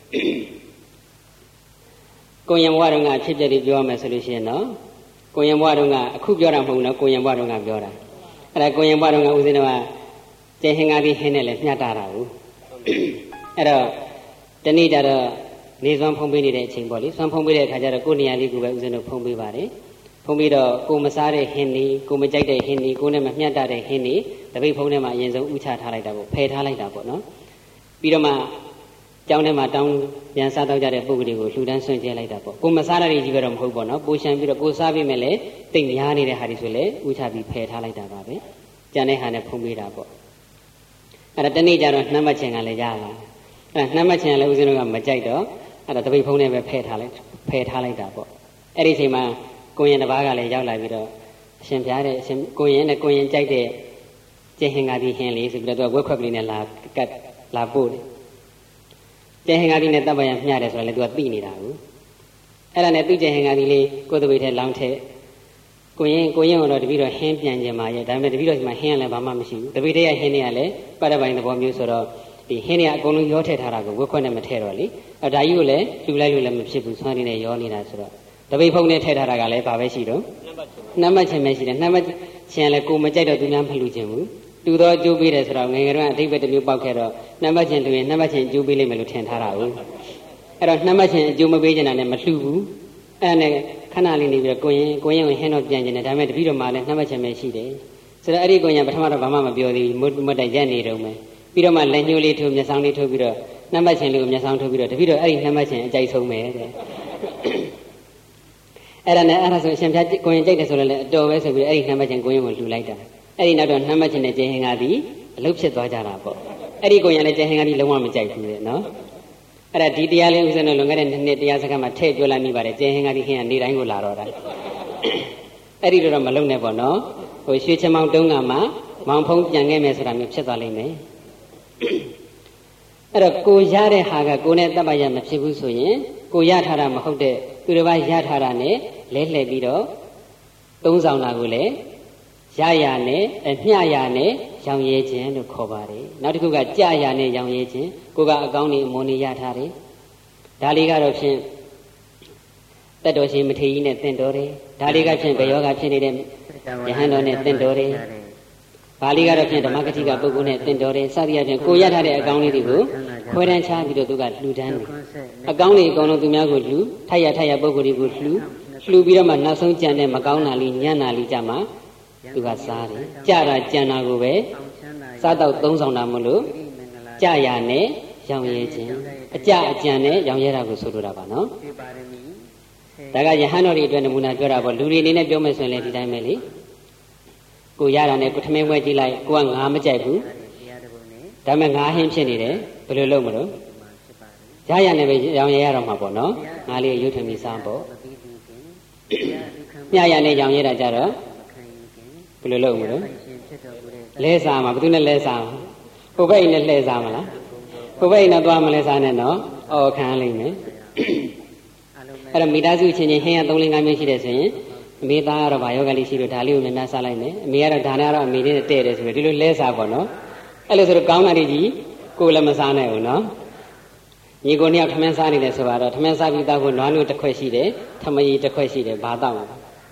ကိုရင်ဘဝတုန်းကဖြစ်ပျက်ပြီးပြောရမယ်ဆိုလို့ရှိရင်တော့ကိုရင်ဘဝတုန်းကအခုပြောတာမဟုတ်ဘူးနော်ကိုရင်ဘဝတုန်းကပြောတာအဲ့ဒါကိုရင်ဘဝတုန်းကဥစဉ်တို့ကကျင်ဟင်္ကာပြီးဟင်းနဲ့လည်းမျှတာတာဘူးအဲ့တော့တနေ့ကျတော့နေစွမ်းဖုံးပေးနေတဲ့အချိန်ပေါ့လေစွမ်းဖုံးပေးတဲ့အခါကျတော့ကိုနေရာလေးကိုပဲဥစဉ်တို့ဖုံးပေးပါတယ်ဖုံးပြီးတော့ကိုမစားတဲ့ဟင်းနေကိုမကြိုက်တဲ့ဟင်းနေကိုနဲ့မမျှတတဲ့ဟင်းနေတပိတ်ဖုံးထဲမှာအရင်ဆုံးဥချထားလိုက်တာပေါ့ဖယ်ထားလိုက်တာပေါ့နော်ပြီးတော့မှကျောင်းထဲမှာတောင်းပြန်စားတော့ကြတဲ့ပုဂ္ဂိုလ်တွေကိုလှူဒန်းဆွင့်ကျဲလိုက်တာပေါ့ကိုမစားတဲ့ကြီးပဲတော့မဟုတ်ပေါ့နော်ပိုရှမ်းပြီးတော့ကိုစားပြီးမဲ့လေတိတ်များနေတဲ့ဟာတွေဆိုလေဥချပြီးဖယ်ထားလိုက်တာပါပဲကြံတဲ့ဟာနဲ့ဖုံးပေးတာပေါ့အဲ့ဒါတနေ့ကျတော့နှမ်းမချင်ကလည်းရလာအဲ့နှမ်းမချင်ကလည်းဦးဇင်းတို့ကမကြိုက်တော့အဲ့ဒါတပိတ်ဖုံးနဲ့ပဲဖယ်ထားလိုက်တာပေါ့အဲ့ဒီအချိန်မှာကိုရင်တစ်ပါးကလည်းရောက်လာပြီးတော့အရှင်ပြားတဲ့အရှင်ကိုရင်နဲ့ကိုရင်ကြိုက်တဲ့ကျင်ဟင်္ကာဒီဟင်းလေးဆိုပြီးတော့သူကဝက်ခွက်ကလေးနဲ့လာပို့တယ်ကျင်ဟင်္ကာဒီနဲ့တပ်ပံရမျှတယ်ဆိုတော့လည်းသူကသိနေတာဘူးအဲ့ဒါနဲ့သူ့ကျင်ဟင်္ကာဒီလေးကိုယ်တပိတ်ထဲလောင်းထည့်ကိုရင်ကတော့တပိတော့ဟင်းပြန်ကျင်ပါရဲ့ဒါပေမဲ့တပိတော့ဒီမှာဟင်းကလည်းဘာမှမရှိဘူးတပိထဲကဟင်းတွေကလည်းပတ်တပိုင်းသဘောမျိုးဆိုတော့ဒီဟင်းတွေကအကုန်လုံးရောထည့်ထားတာကိုဝက်ခွက်နဲ့မထည့်တော့လေအဲ့ဒါကြီးကိုလည်းလှူလိုက်လို့လည်းမဖြစ်ဘူးဆွမ်းနေနဲ့ရောနေတာဆိုတော့တပိတ်ဖုံးနဲ့ထည့်ထားတာကလည်းဘာပဲရှိတော့နှမ်းမချင်ပဲရှိတယ်နှမ်းမချင်လည်းကိုမကြိုက်တော့သူများမလှူခြင်းဘူးတူတော့ကျိုးပေးတယ်ဆိုတော့ငယ်ငယ်တော့အတိတ်ပဲတစ်မျိုးပေါက်ခဲ့တော့နှမ်းမချင်လူရင်နှမ်းမချင်ကျိုးပေးလိမ့်မယ်လို့ထင်ထားတာဟုတ်အဲ့တော့နှမ်းမချင်အကျိုးမပေးချင်တာနဲ့မလှူဘူးအဲ့ဒါနဲ့ခဏလေးနေပြီးတော့ကိုရင်ဟင်းတော့ပြန်ကျင်တယ်ဒါပေမဲ့တပိတော့မှလည်းနှမ်းမချင်ပဲရှိတယ်ဆိုတော့အဲ့ဒီကိုရင်ပထမတော့ဘာမှမပြောသေးဘူးမတ်တက်ရက်နေတော့မယ်ပြီးတော့မှလက်ညှိုးလေးထိုးမျက်စောင်းလေးထိုးပြီးတော့နှမ်းမချင်လေးကိုမျက်စောင်းထိုးပြီးတော့တပိတော့အဲ့ဒီနှမ်းမချင်အကြိုက်ဆုံးပဲတဲ့အဲ့ဒါနဲ့အဲ့ဒါဆိုအရှင်ဖျားကိုရင်ကြိုက်တယ်ဆိုတော့လည်းအတော်ပဲဆိုပြီးအဲ့ဒီနှမ်းမချင်ကိုရင်ကိုလှူလိုက်တာအဲ့ဒီနောက်တော့နှမ်းမချင်တဲ့ကျင်ဟင်္ကာသည်အလုပ်ဖြစ်သွားကြတာပေါ့အဲ့ဒီကိုရင်လည်းကျင်ဟင်္ကာသည်လုံးဝမကြိုက်ဘူးလေနော်အဲ့ဒါဒီတရားလေးဥစဉ်တို့လွန်ခဲ့တဲ့နှစ်တရားစကားမှာထည့်ပြောလိုက်မိပါတယ်ကျင်ဟင်္ကာသည်ဟင်းကနေတိုင်းကိုလာတော့တာအဲ့ဒီတော့မလုံနဲ့ပေါ့နော်ဟိုရွှေချမောင်တုံးကမှမောင်ဖုံးပြန်ခဲ့မယ်ဆိုတာမျိုးဖြစ်သွားလိမ့်မယ်အဲ့တော့ကိုရတဲ့ဟာကကိုနဲ့တပ်ပါရမဖြစ်ဘူးဆိုရင်ကိုရထားတာမဟုတ်တဲ့သူတစ်ပါးရထားတာနဲ့လဲလှည့်ပြီးတော့သုံးဆောင်တာကိုလည်းရရနဲ့မျှရနဲ့ရောင်ရဲခြင်းလို့ခေါ်ပါတယ်နောက်တစ်ခုကကြရနဲ့ရောင်ရဲခြင်းကိုကအကောင်းနေအမွန်နေရထားတယ်ဒါလေးကတော့ဖြင့်တတ်တော်ရှင်မထေရကြီးနဲ့တင့်တော်တယ်ဒါလေးကဖြင့်ဘယောဂဖြစ်နေတဲ့ယဟန်တော်နဲ့တင့်တော်တယ်ဘာလေးကတော့ဖြင့်ဓမ္မဂတိကပုဂ္ဂိုလ်နဲ့တင့်တော်တယ်စသည်အပြင်ကိုရထားတဲ့အကောင်းလေးတွေကိုခွဲတန်းချပြီးတော့သူကလှူဒန်းတယ်အကောင်းလေးအကုန်လုံးသူများကိုလှူထိုက်ရပုဂ္ဂိုလ်တွေကိုလှူပြီးတော့မှနောက်ဆုံးကြံတဲ့မကောင်းတာလေးညံ့တာလေးကြမှာသူကစားတယ်ကြတာကြံတာကိုပဲစားတော့သုံးဆောင်တာမလို့ကြရနဲ့ရောင်ရဲခြင်းအကြအကြံနဲ့ရောင်ရဲတာကိုဆိုလိုတာပါနော်ဒါကယဟန်တော်တွေအတွက်နမူနာပြောတာပေါ့လူတွေအနေနဲ့ပြောမယ်ဆိုရင်လည်းဒီတိုင်းပဲလေကိုရတာနဲ့ကိုထမင်းပွဲကြည့်လိုက်ကိုကငါမကြိုက်ဘူးဒါပေမဲ့ငါဟင်းဖြစ်နေတယ်ဘယ်လိုလုပ်မလို့ရရနဲ့ပဲရောင်ရဲရတော့မှာပေါ့နော်ငါလေးရုပ်ထမီစားပေါ့ညရနဲ့ရောင်ရဲတာကြတော့ဘယ်လိုလုပ်မလို့လဲစားမှာဘယ်သူနဲ့လဲစားမှာဟိုဘက်အိမ်နဲ့လှည့်စားမလားဟိုဘက်အိမ်နဲ့သွားမလဲစားနဲ့နော်အော်ခံလိမ့်မယ်အဲ့တော့မိသားစုချင်းချင်းဟင်းရ3-5မျိုးရှိတယ်ဆိုရင်အမေသားကတော့ဗာယောဂလေးရှိလို့ဒါလေးကိုများများစားလိုက်မယ်အမေကတော့ဒါနဲ့ကတော့အမေလေးနဲ့တဲ့တယ်ဆိုပြီးဒီလိုလဲစားပေါ့နော်အဲ့လိုဆိုတော့ကောင်းတာတွေကြီးကိုလည်းမစားနိုင်ဘူးနော်ညီကိုနှစ်ယောက်ထမင်းစားနေတယ်ဆိုတော့ထမင်းစားပြီးတောက်ဖို့နွားနို့တစ်ခွက်ရှိတယ်ထမကြီးတစ်ခွက်ရှိတယ်ဘာတောက်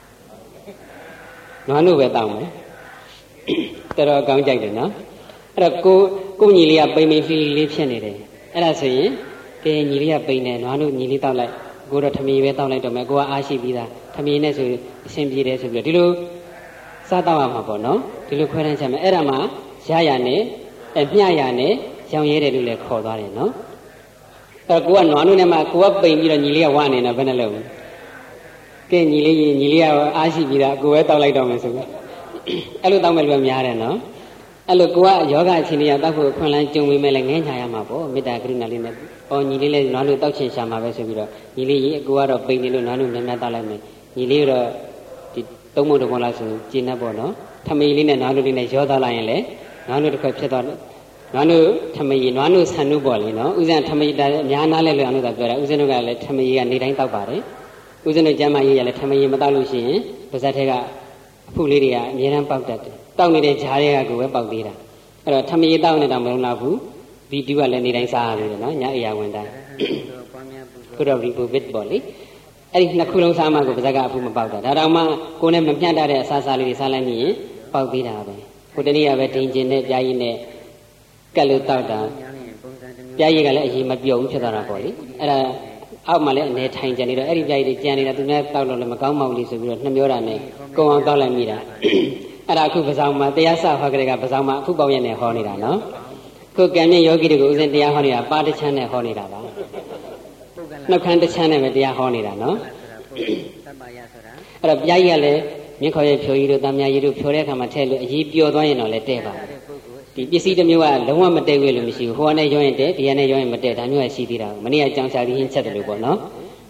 နွားနို့ပဲတောက်မယ်တော်တော်ကောင်းကြိုက်တယ်နော်အဲ့တော့ကိုညီလေးကပိန်ပိန်ဖီလေးဖြစ်နေတယ်အဲ့ဒါဆိုရင်ကဲညီလေးကပိန်နေနွားနို့ညီလေးတောက်လိုက်ကိုတော့ထမကြီးပဲတောက်လိုက်တော့မယ်ကိုကအားရှိပြီးသားထမကြီးနဲ့ဆိုအဆင်ပြေတယ်ဆိုပြီးတော့ဒီလိုစားတောက်ရမှာပေါ့နော်ဒီလိုခွဲတန်းချက်မယ်အဲ့ဒါမှရရနဲ့မျှရနဲ့ရောင်ရဲတယ်လို့လည်းခေါ်သွားတယ်နော်အဲ့ကိုကနွားနို့နဲ့မှကိုကပိန်ပြီးတော့ညီလေးကဝနေတာဘယ်နဲ့လဲကဲညီလေးကအားရှိပြီးသားကိုပဲတောက်လိုက်တော့မယ်ဆိုပြီးအဲ့လိုတောက်မယ်လို့များတယ်နော်အဲ့လိုကိုကယောဂအခြေအနေရတောက်ဖို့ခွင့်လန်းကြုံပေမဲ့လည်းငဲညာရမှာပေါ့မေတ္တာကရုဏာလေးနဲ့ညီလေးလည်းနွားနို့တောက်ချင်ရှာမှာပဲဆိုပြီးတော့ညီလေးကိုကတော့ပိန်နေလို့နွားနို့များများတောက်လိုက်မယ်ညီလေးတော့ဒီသုံးမုံတစ်ပုံလောက်ဆိုကျင်းတတ်ပေါ့နော်ထမကြီးလေးနဲ့နွားနို့လေးနဲ့ရောသားလိုက်ရင်လည်းနွားနို့တစ်ခွက်ဖြစ်သွားတယ်နွားနို့ထမကြီးနွားနို့ဆန်နို့ပေါ့လေနော်ဥစဉ်ထမကြီးတာအများနားလဲလို့အောင်လို့သာပြောတာဥစဉ်တို့ကလည်းထမကြီးကနေတိုင်းတောက်ပါတယ်ဥစဉ်တို့ကျမ်းမာရေးရလည်းထမကြီးမတောက်လို့ရှိရင်ပါဇက်ထဲကအဖုလေးတွေကအများအားပေါက်တတ်တယ်တောက်နေတဲ့ဂျားတွေကကိုပဲပေါက်သေးတာအဲ့တော့ထမကြီးတောက်နေတာမလုံးတော့ဘူးဗီဒီယိုကလည်းနေတိုင်းစားရတယ်နော်ညအိယာဝင်တိုင်းကိုတော့ရီဘူဘစ်ပေါ့လေအဲ့ဒီနှစ်ခုလုံးစားမှကိုပါဇက်ကအဖုမပေါက်တာဒါတောင်မှကိုနဲ့မပြတ်တတ်တဲ့အစားလေးတွေစားလိုက်ရင်ပေါက်သေးတာပဲကိုတနည်းကပဲဒိန်ကျင်နဲ့ပြားရည်နဲ့ကက်လို့တောက်တာပြားရည်ကလည်းအရင်မပြုံဘူးဖြစ်သွားတာပေါ့လေအဲ့ဒါအောက်မှာလည်းအနေထိုင်ကြနေတော့အဲ့ဒီပြားရည်တွေကြံနေတာသူနဲ့တောက်လို့လည်းမကောင်းပါဘူးလေဆိုပြီးတော့နှမျောတာနဲ့ကုံအောင်တောက်လိုက်မိတာအဲ့ဒါအခုပစောင်းမှာတရားစဟောကြတဲ့ကပစောင်းမှာအခုပေါက်ရက်နဲ့ဟောနေတာနော်ခုကံမြင့်ယောဂီတွေကိုဥစဉ်တရားဟောနေတာပါတစ်ချမ်းနဲ့ဟောနေတာပါနှုတ်ခမ်းတစ်ချမ်းနဲ့ပဲတရားဟောနေတာနော်အဲ့တော့ပြားရည်ကလည်းမြင့်ခေါ်ရဲ့ဖြိုကြီးတို့တမ်းမြကြီးတို့ဖြိုတဲ့အခါမှာထည့်လို့အကြီးပျော်သွားရင်တော့လည်းတဲ့ပါဒီပစ္စည်းတစ်မျိုးကလုံးဝမတည့်ဝဲလို့မရှိဘူးဟိုကနဲ့ရောရင်တဲ့ဒီကနဲ့ရောရင်မတည့်ဒါမျိုးကရှိသေးတာမနေ့ကကြောင်ချပြီးဟင်းချက်တယ်လို့ပေါ့နော်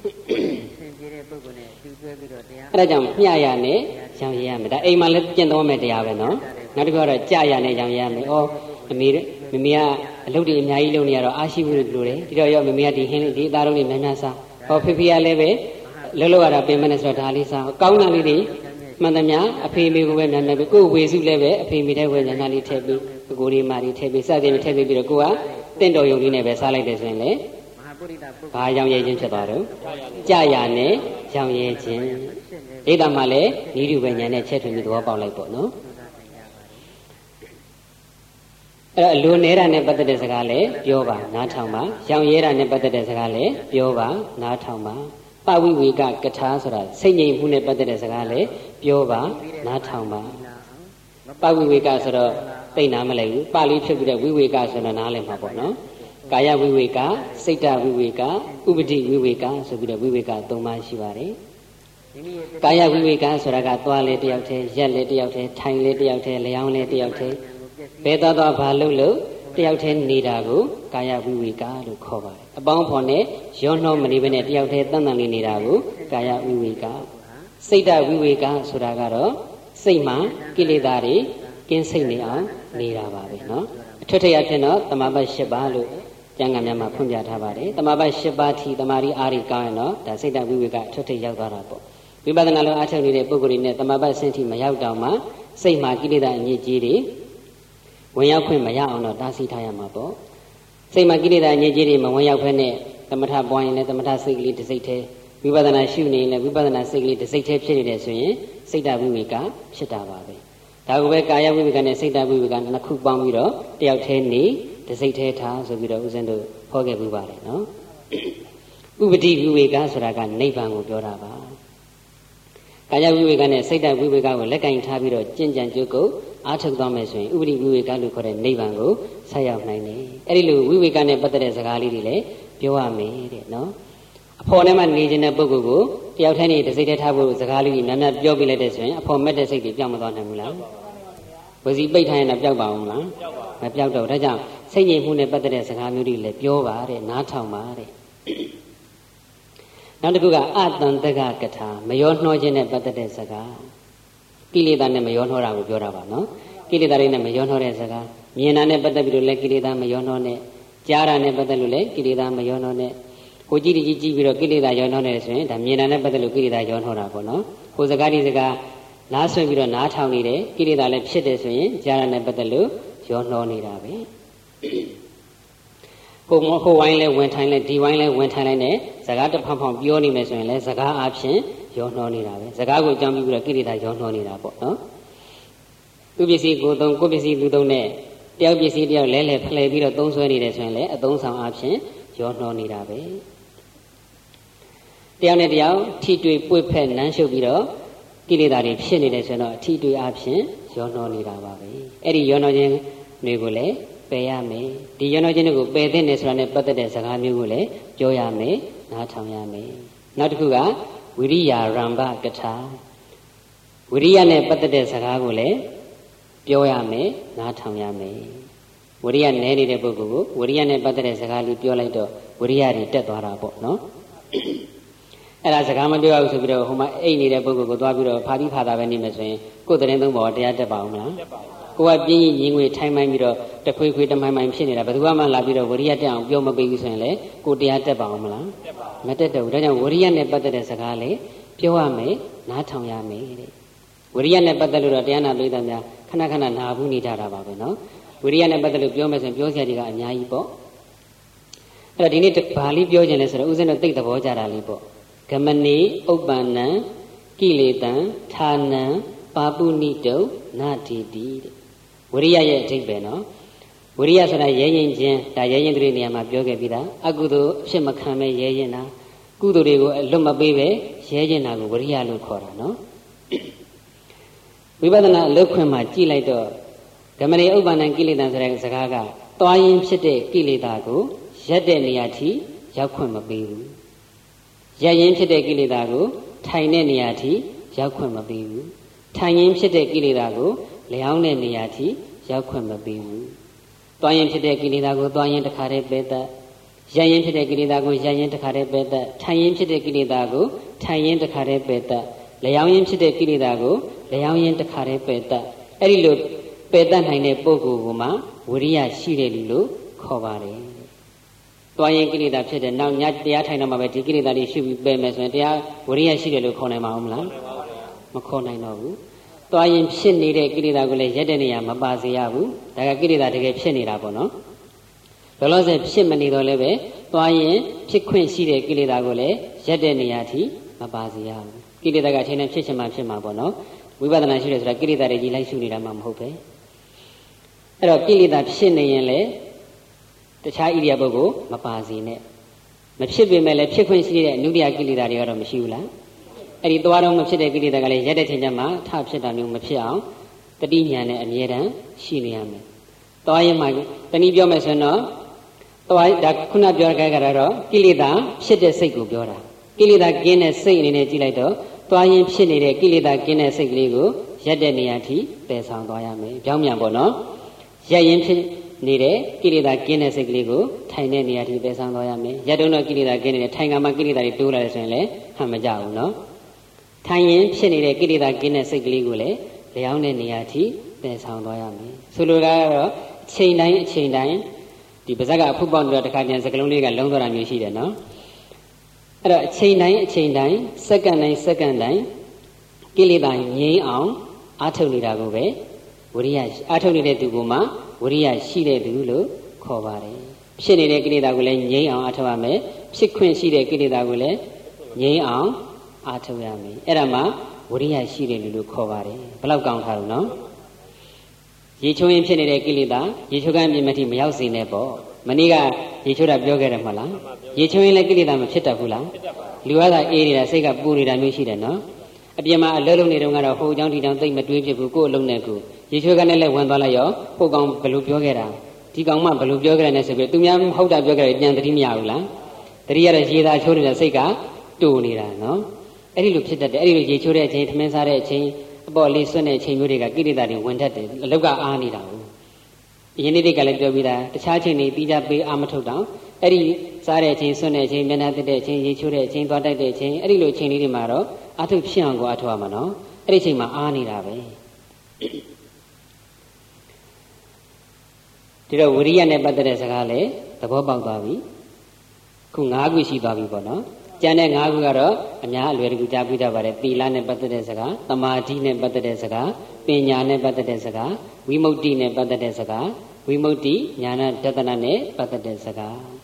အဲ့ဒါကြောင့်မျှရနဲ့ရောင်ရရမယ်ဒါအိမ်မှာလည်းကျင့်သုံးမယ်တရားပဲနော်နောက်တစ်ခုကတော့ကြာရနဲ့ရောင်ရရမယ်ဩမမေကအလုပ်တွေအများကြီးလုပ်နေရတော့အားရှိဘူးလို့ပြောတယ်ဒီတော့ရောမမေကဒီဟင်းလေးဒီအသားလုံးတွေများများစားဟောဖေဖေကလည်းပဲလှုပ်ရတာပြင်မနဲ့ဆိုတော့ဒါလေးစားကောင်းတာလေးတွေမှန်သမျှအဖေမေကိုပဲများများပြီးကိုယ်ဝေစုလည်းပဲအဖေမေတဲ့ဝေညာလေးထည့်ပြီးကိုယ်လေးမာလေးထည့်ပြီးစသည်ထည့်ပြီးတော့ကိုကတင့်တော်ယုံလေးနဲ့ပဲစားလိုက်တယ်ဆိုရင်လေဘာရောင်ရဲခြင်းဖြစ်သွားတော့ကြာရနဲ့ရောင်ရဲခြင်းဒိဋ္ဌာမှာလည်းဤလူပဲညာနဲ့ချက်ထွင်ပြီးသဘောပေါက်လိုက်ပေါ့နော်အဲ့တော့အလိုနေတာနဲ့ပတ်သက်တဲ့စကားလည်းပြောပါနားထောင်ပါရောင်ရဲတာနဲ့ပတ်သက်တဲ့စကားလည်းပြောပါနားထောင်ပါပဝိဝေကကထာဆိုတာစိတ်ငြိမ်မှုနဲ့ပတ်သက်တဲ့စကားလည်းပြောပါနားထောင်ပါပဝိဝေကဆိုတော့သိနာမလဲဘူးပါဠိဖြစ်ပြီးတဲ့ဝိဝေကဆိုတော့နားလည်မှာပေါ့နော်ကာယဝိဝေကစိတ်တဝိဝေကဥပတိဝိဝေကဆိုပြီးတော့ဝိဝေက၃ပါးရှိပါတယ်ကာယဝိဝေကဆိုတာကသွားလေတယောက်တည်းရက်လေတယောက်တည်းထိုင်လေတယောက်တည်းလျောင်းလေတယောက်တည်းဘယ်သွားဘာလို့တယောက်တည်းနေတာကိုကာယဝိဝေကလို့ခေါ်ပါတယ်အပေါင်းဖော်နဲ့ရောနှောမနေဘဲနဲ့တယောက်တည်းတန်တန်လေးနေတာကိုကာယဝိဝေကစိတ်တဝိဝေကဆိုတာကတော့စိတ်မှာကိလေသာတွေကင်းစိတ်နေအောင်နေတာပါပဲเนาะအထွတ်ထရဖြစ်တော့တမာပတ်၈ပါးလို့ကျမ်းဂန်များမှာဖွင့်ပြထားပါတယ်တမာပတ်၈ပါးထီတမာရီအားရီကောင်းရင်တော့ဒါစိတ်တဝိဝေကအထွတ်ထရောက်သွားတာပေါ့ဝိပဿနာလုံးအားထုတ်နေတဲ့ပုဂ္ဂိုလ်တွေနဲ့တမာပတ်ဆင့်ထီမရောက်တော့မှစိတ်မှာကိလေသာအညစ်အကြေးတွေဝင်ရောက်ခွင့်မရအောင်တော့တားဆီးထားရမှာပေါ့စိတ်မှာကိလေသာအညစ်အကြေးတွေမဝင်ရောက်ခွင့်နဲ့သမထပွားရင်လည်းသမထစိတ်ကလေးတစ်စိတ်တည်းဝိပဿနာရှုနေရင်လည်းဝိပဿနာစိတ်ကလေးတစ်စိတ်တည်းဖြစ်နေတယ်ဆိုရင်စိတ်တဝိဝေကဖြစ်တာပါပဲဒါကိုပဲကာယဝိဝေကနဲ့စိတ်တဝိဝေကနှစ်ခုပေါင်းပြီးတော့တယောက်တည်းနေတစ်စိတ်တည်းထားဆိုပြီးတော့ဦးဇင်းတို့ဟောခဲ့ပူပါတယ်နော်ဥပတိဝိဝေကဆိုတာကနိဗ္ဗာန်ကိုပြောတာပါကာယဝိဝေကနဲ့စိတ်တဝိဝေကကိုလက်ကင်ထားပြီးတော့ကျင့်ကြံကြိုးကုပ်အားထုတ်သွားမယ်ဆိုရင်ဥပတိဝိဝေကလို့ခေါ်တဲ့နိဗ္ဗာန်ကိုဆက်ရောက်နိုင်တယ်အဲ့ဒီလိုဝိဝေကနဲ့ပတ်သက်တဲ့စကားလေးတွေလည်းပြောရမယ်တဲ့နော်အဖော်ထဲမှာနေခြင်းတဲ့ပုဂ္ဂိုလ်ကိုတယောက်တည်းနေတစ်စိတ်တည်းထားဖို့စကားလေးကြီးများများပြောပြလိုက်တဲ့ဆိုရင်အဖော်မဲ့တဲ့စိတ်တွေပြောင်းမသွားနိုင်ဘူးလားဝစီပိတ်ထားရင်တော့ပျောက်ပါအောင်လားမပျောက်တော့ဒါကြောင့်စိတ်ငြိမ်မှုနဲ့ပတ်သက်တဲ့စကားမျိုးတွေလည်းပြောပါတဲ့နားထောင်ပါတဲ့နောက်တစ်ခုကအတန်တကကထာမယောနှောခြင်းနဲ့ပတ်သက်တဲ့စကားကိလေသာနဲ့မယောနှောတာကိုပြောတာပါနော်ကိလေသာတွေနဲ့မယောနှောတဲ့စကားမြင်တာနဲ့ပတ်သက်ပြီးတော့လည်းကိလေသာမယောနှောနဲ့ကြားတာနဲ့ပတ်သက်လို့လည်းကိလေသာမယောနှောနဲ့ကိုကြည့်ပြီးတော့ကိလေသာယောနှောနေတယ်ဆိုရင်ဒါမြင်တာနဲ့ပတ်သက်လို့ကိလေသာယောနှောတာပေါ့နော်ဟိုစကားဒီစကားနားဆွင့်ပြီးတော့နားထောင်နေတယ်ကိလေသာလည်းဖြစ်တယ်ဆိုရင်ကြားတာနဲ့ပတ်သက်လို့ယောနှောနေတာပဲဟိုဝိုင်းလဲဝင်ထိုင်လဲဒီဝိုင်းလဲဝင်ထိုင်လိုက်နဲ့စကားတစ်ဖောင်ဖောင်ပြောနေမယ်ဆိုရင်လဲစကားအချင်းရောနှောနေတာပဲစကားကိုအကြောင်းပြုပြီးတော့ကိလေသာရောနှောနေတာပေါ့နော်သူပစ္စည်းကိုသုံးကိုပစ္စည်းသူသုံးနဲ့တယောက်ပစ္စည်းတယောက်လဲဖလှယ်ပြီးတော့သုံးဆွဲနေတယ်ဆိုရင်လဲအသုံးဆောင်အချင်းရောနှောနေတာပဲတယောက်နဲ့တယောက်ထိတွေ့ပွေ့ဖက်နမ်းရှုပ်ပြီးတော့ကိလေသာတွေဖြစ်နေတယ်ဆိုတော့ထိတွေ့အချင်းရောနှောနေတာပါပဲအဲ့ဒီရောနှောခြင်းတွေကိုလည်းပယ်ရမယ်ဒီရောနှောခြင်းတွေကိုပယ်သင့်တယ်ဆိုတာနဲ့ပတ်သက်တဲ့စကားမျိုးကိုလည်းပြောရမယ်နားထောင်ရမယ်နောက်တစ်ခုကဝိရိယရမ္ဘကထာဝိရိယနဲ့ပတ်သက်တဲ့စကားကိုလည်းပြောရမယ်နားထောင်ရမယ်ဝိရိယနည်းနေတဲ့ပုဂ္ဂိုလ်ကိုဝိရိယနဲ့ပတ်သက်တဲ့စကားလေးပြောလိုက်တော့ဝိရိယတွေတက်သွားတာပေါ့နော်အဲ့ဒါစကားမပြောရဘူးဆိုပြီးတော့ဟိုမှာအိတ်နေတဲ့ပုဂ္ဂိုလ်ကိုသွားပြီးတော့ဖာတိဖာတာပဲနေမယ်ဆိုရင်ကိုယ်သတင်းသုံးပေါ်တရားတက်ပါအောင်မလားကိုကပြင်းရင်ရင်ငွေထိုင်မှန်းပြီးတော့တခွေခွေတမိုင်မိုင်ဖြစ်နေတာဘယ်သူမှလာပြီးတော့ဝိရိယတက်အောင်ပြောမပေးဘူးဆိုရင်လေကိုတရားတက်ပါအောင်မလားမတက်တော့ဘူးဒါကြောင့်ဝိရိယနဲ့ပတ်သက်တဲ့စကားလေးပြောရမယ်နားထောင်ရမယ်တဲ့ဝိရိယနဲ့ပတ်သက်လို့တော့တရားနာပိဋကများခဏခဏနာဘူးနေကြတာပါပဲနော်ဝိရိယနဲ့ပတ်သက်လို့ပြောမယ်ဆိုရင်ပြောစရာတွေကအများကြီးပေါ့အဲ့တော့ဒီနေ့ဘာလေးပြောခြင်းလဲဆိုတော့ဥစဉ်တော့သိသဘောကြတာလေးပေါ့ဂမနေဥပ္ပန္နံကိလေသံဌာနံပါပုနိတုနာတိတိတဲ့ဝိရိယရဲ့အဓိပ္ပာယ်နော်ဝိရိယဆိုတာရဲရင်ချင်းဒါရဲရင်တွေနေရာမှာပြောခဲ့ပြီးသားအကုသိုလ်အဖြစ်မခံပဲရဲရင်တာကုသိုလ်တွေကိုအလွတ်မပေးပဲရဲရင်တာကိုဝိရိယလို့ခေါ်တာနော်ဝိပဿနာအလုပ်ခွင်မှာကြည့်လိုက်တော့ဓမ္မနေဥပ္ပန္နံကိလေသာဆိုတဲ့စကားကသွားရင်ဖြစ်တဲ့ကိလေသာကိုရက်တဲ့နေရာထိရောက်ခွင့်မပေးဘူးရက်ရင်ဖြစ်တဲ့ကိလေသာကိုထိုင်တဲ့နေရာထိရောက်ခွင့်မပေးဘူးထိုင်ရင်ဖြစ်တဲ့ကိလေသာကိုလျောင်းတဲ့နေရာထိရောက်ခွင့်မပေးဘူးသွားရင်ဖြစ်တဲ့ကိလေသာကိုသွားရင်တခါတည်းပယ်တတ်ရက်ရင်ဖြစ်တဲ့ကိလေသာကိုရက်ရင်တခါတည်းပယ်တတ်ထိုင်ရင်ဖြစ်တဲ့ကိလေသာကိုထိုင်ရင်တခါတည်းပယ်တတ်လျောင်းရင်ဖြစ်တဲ့ကိလေသာကိုလျောင်းရင်တခါတည်းပယ်တတ်အဲ့ဒီလိုပယ်တတ်နိုင်တဲ့ပုဂ္ဂိုလ်ကမှဝိရိယရှိတယ်လို့ခေါ်ပါတယ်သွားရင်ကိလေသာဖြစ်တဲ့နောက်ညတရားထိုင်တော့မှပဲဒီကိလေသာတွေရှုပြီးပယ်မယ်ဆိုရင်တရားဝိရိယရှိတယ်လို့ခေါ်နိုင်မှာမလားမခေါ်နိုင်တော့ဘူးသွားရင်ဖြစ်နေတဲ့ကိလေသာကိုလည်းရက်တဲ့နေရာမပါစေရဘူးဒါကကိလေသာတကယ်ဖြစ်နေတာပေါ့နော်လောလောဆယ်ဖြစ်မနေတော့လည်းပဲသွားရင်ဖြစ်ခွင့်ရှိတဲ့ကိလေသာကိုလည်းရက်တဲ့နေရာထိမပါစေရဘူးကိလေသာကအချိန်နဲ့ဖြစ်ချင်မှဖြစ်မှာပေါ့နော်ဝိပဿနာရှုတယ်ဆိုတာကိလေသာတွေကြီးလိုက်ရှုနေတာမှမဟုတ်ပဲအဲ့တော့ကိလေသာဖြစ်နေရင်လည်းတခြားဣရိယာပုဂ္ဂိုလ်မပါစေနဲ့မဖြစ်ပေမဲ့လည်းဖြစ်ခွင့်ရှိတဲ့အနုတ္တိယကိလေသာတွေကတော့မရှိဘူးလားအဲ့ဒီသွားတော့မဖြစ်တဲ့ကိလေသာကလည်းရက်တဲ့ချိန်ကျမှထဖြစ်တာမျိုးမဖြစ်အောင်တတိညာနဲ့အမြဲတမ်းရှိနေရမယ်သွားရင်မှတနည်းပြောမယ်ဆိုရင်တော့သွားဒါခုနပြောခဲ့ကြတာတော့ကိလေသာဖြစ်တဲ့စိတ်ကိုပြောတာကိလေသာကင်းတဲ့စိတ်အနေနဲ့ကြည့်လိုက်တော့သွားရင်ဖြစ်နေတဲ့ကိလေသာကင်းတဲ့စိတ်ကလေးကိုရက်တဲ့နေရာထိပယ်ဆောင်သွားရမယ်။ကြောင်းမြန်ပေါ့နော်။ရက်ရင်ဖြစ်နေတဲ့ကိလေသာကင်းတဲ့စိတ်ကလေးကိုထိုင်တဲ့နေရာထိပယ်ဆောင်သွားရမယ်။ရက်တုံးတော့ကိလေသာကင်းနေတဲ့ထိုင်ကမှကိလေသာတွေတိုးလာတယ်ဆိုရင်လည်းဟန်မကြဘူးနော်။ထိုင်ရင်ဖြစ်နေတဲ့ကိလေသာကင်းတဲ့စိတ်ကလေးကိုလည်းလျောင်းတဲ့နေရာထိပယ်ဆောင်သွားရမယ်။ဆိုလိုတာကတော့အချိန်တိုင်းဒီပါဇက်ကအဖုပေါက်နေတဲ့တစ်ခါကျရင်စကလုံးလေးကလုံးသွားတာမျိုးရှိတယ်နော်။အဲ့တော့အချိန်တိုင်းစက္ကန့်တိုင်းကိလေသာငြိမ်းအောင်အာထုတ်နေတာကိုပဲဝိရိယအာထုတ်နေတဲ့သူကမှဝိရိယရှိတဲ့သူလို့ခေါ်ပါတယ်ဖြစ်နေတဲ့ကိလေသာကိုလည်းငြိမ်းအောင်အာထုတ်ရမယ်ဖြစ်ခွင့်ရှိတဲ့ကိလေသာကိုလည်းငြိမ်းအောင်အာထုတ်ရမယ်အဲ့ဒါမှဝိရိယရှိတဲ့လူလို့ခေါ်ပါတယ်ဘယ်လောက်ကောင်းထားလို့နော်ရေချိုးရင်ဖြစ်နေတဲ့ကိလေသာရေချိုးကံပြင်မတိမရောက်စေနဲ့ပေါ့မနေ့ကရေချိုးတာပြောခဲ့တယ်မဟုတ်လားရေချိုးရင်လည်းကိလေသာမဖြစ်တတ်ဘူးလားလူကသာအေးနေတာစိတ်ကပူနေတာမျိုးရှိတယ်နော်အပြင်မှာအလုံးလုံးနေတုန်းကတော့ဟိုเจ้าဒီเจ้าသိမ့်မတွေးဖြစ်ဘူးကိုယ်အလုံးနဲ့ကိုရေချိုးကနဲ့လည်းဝင်သွားလိုက်ရောဟိုကောင်ဘယ်လိုပြောခဲ့တာဒီကောင်မှဘယ်လိုပြောခဲ့တယ်နဲ့ဆိုပြီးသူများဟုတ်တာပြောခဲ့တယ်ပြန်သတိမရဘူးလားသတိရတဲ့ရေသာချိုးနေတဲ့စိတ်ကတူနေတာနော်အဲ့ဒီလိုဖြစ်တတ်တယ်အဲ့ဒီလိုရေချိုးတဲ့အချိန်ထမင်းစားတဲ့အချိန်အပေါ်လေးဆွတ်တဲ့အချိန်မျိုးတွေကကိလေသာတွေဝင်တတ်တယ်အလုတ်ကအားနေတာဘူးအရင်နေ့တွေကလည်းပြောပြီးသားတခြားချိန်တွေပြီးကြပေးအားမထုတ်တော့အဲ့ဒီစားတဲ့အချိန်ဆွတ်တဲ့အချိန်မျက်နှာတက်တဲ့အချိန်ရေချိုးတဲ့အချိန်သွားတိုက်တဲ့အချိန်အဲ့ဒီလိုအချိန်လေးတွေမှာတော့အထုဖြစ်အောင်ကိုအထောက်ရမှာနော်အဲ့ဒီအချိန်မှာအားနေတာပဲဒီတော့ဝိရိယနဲ့ပတ်သက်တဲ့စကားလည်းသဘောပေါက်သွားပြီခု၅ခုရှိသွားပြီပေါ့နော်ကျန်တဲ့၅ခုကတော့အများအလွယ်တကူကြားပြကြပါတယ်သီလနဲ့ပတ်သက်တဲ့စကားသမာဓိနဲ့ပတ်သက်တဲ့စကားပညာနဲ့ပတ်သက်တဲ့စကားဝိမု ക്തി နဲ့ပတ်သက်တဲ့စကားဝိမု ക്തി ဉာဏ်တတနာနဲ့ပတ်သက်တဲ့စကား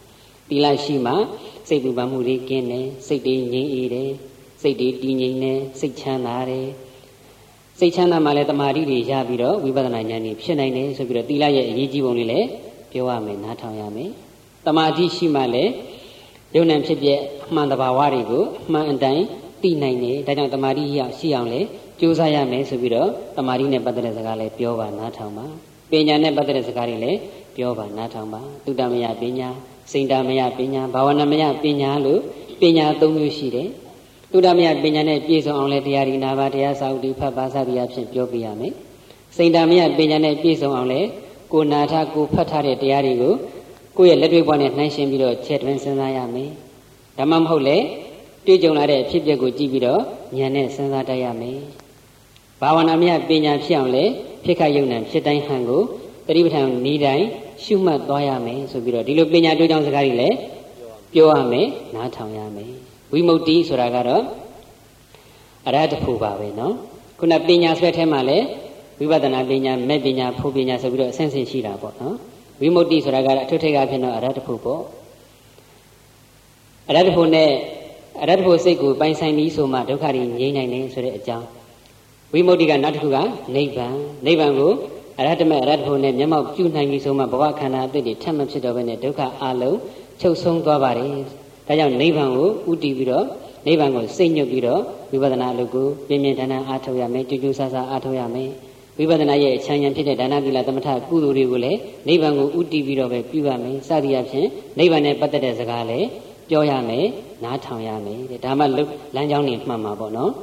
သီလရှိမှစိတ်ပူပန်မှုတွေကင်းတယ်စိတ်တွေငြိမ်အေးတယ်စိတ်တွေတည်ငြိမ်တယ်စိတ်ချမ်းသာတယ်စိတ်ချမ်းသာမှလည်းတမာတိတွေရပြီးတော့ဝိပဿနာဉာဏ်ကြီးဖြစ်နိုင်တယ်ဆိုပြီးတော့သီလရဲ့အရေးကြီးပုံလေးလည်းပြောရမယ်နားထောင်ရမယ်တမာတိရှိမှလည်းယုံနာဖြစ်ပြအမှန်တဘာဝတွေကိုအမှန်အတိုင်းသိနိုင်တယ်ဒါကြောင့်တမာတိရှိအောင်လည်းကြိုးစားရမယ်ဆိုပြီးတော့တမာတိနဲ့ပတ်သက်တဲ့စကားလည်းပြောပါနားထောင်ပါပညာနဲ့ပတ်သက်တဲ့စကားတွေလည်းပြောပါနားထောင်ပါတုတ္တမယပညာစိန္ဒမယပညာဘာဝနာမယပညာလို့ပညာ၃မျိုးရှိတယ်တုဒ္ဓမယပညာနဲ့ပြည့်စုံအောင်လဲတရားဒီနာပါတရားစာဥတီဖတ်ပါစသည်အဖြစ်ပြောပြရမယ်စိန္ဒမယပညာနဲ့ပြည့်စုံအောင်လဲကိုနာထကိုဖတ်ထားတဲ့တရားတွေကိုကိုယ့်ရဲ့လက်တွေ့ဘဝနဲ့နှိုင်းယှဉ်ပြီးတော့ချက်တွင်စဉ်းစားရမယ်ဓမ္မမဟုတ်လေတွေ့ကြုံလာတဲ့အဖြစ်အပျက်ကိုကြည့်ပြီးတော့ဉာဏ်နဲ့စဉ်းစားတတ်ရမယ်ဘာဝနာမယပညာဖြစ်အောင်လဲဖြစ်ခယုံနံဖြစ်တိုင်းဟန်ကိုတတိပဋ္ဌာန်ဤတိုင်းရှုမှတ်သွားရမယ်ဆိုပြီးတော့ဒီလိုပညာတွေ့ကြောင်းစကားတွေလည်းပြောရမယ်နားထောင်ရမယ်ဝိမု ക്തി ဆိုတာကတော့အရဟတဖို့ပါပဲเนาะခုနပညာဆွဲထဲမှာလည်းဝိပဿနာပညာမဲ့ပညာဖို့ပညာဆိုပြီးတော့အဆင့်ဆင့်ရှိတာပေါ့เนาะဝိမု ക്തി ဆိုတာကအထွတ်ထိပ်ကဖြစ်တော့အရဟတဖို့ပေါ့အရဟတဖို့နဲ့အရဟတဖို့စိတ်ကိုပိုင်ဆိုင်ပြီးဆိုမှဒုက္ခတွေငြိမ်းနိုင်တယ်ဆိုတဲ့အကြောင်းဝိမု ക്തി ကနောက်တစ်ခုကနိဗ္ဗာန်ကိုအရဟတမေအရဟတဖို့နဲ့မျက်မှောက်ပြုနိုင်ပြီဆိုမှဘဝခန္ဓာအသစ်တွေထပ်မဖြစ်တော့ဘဲနဲ့ဒုက္ခအလုံးချုပ်ဆုံးသွားပါတယ်ဒါကြောင့်နိဗ္ဗာန်ကိုဥတည်ပြီးတော့နိဗ္ဗာန်ကိုစိတ်ညွတ်ပြီးတော့ဝိပဿနာအလုပ်ကိုပြင်းပြင်းထန်ထန်အားထုတ်ရမယ်ကြိုးကြိုးဆဆအားထုတ်ရမယ်ဝိပဿနာရဲ့အချမ်းဉာဏ်ဖြစ်တဲ့ဒါနသီလသမထကုသိုလ်တွေကိုလည်းနိဗ္ဗာန်ကိုဥတည်ပြီးတော့ပဲပြုရမယ်စသည်အဖြစ်နိဗ္ဗာန်နဲ့ပတ်သက်တဲ့စကားလည်းပြောရမယ်နားထောင်ရမယ်ဒါမှလမ်းကြောင်းနေမှန်မှာပေါ့နော်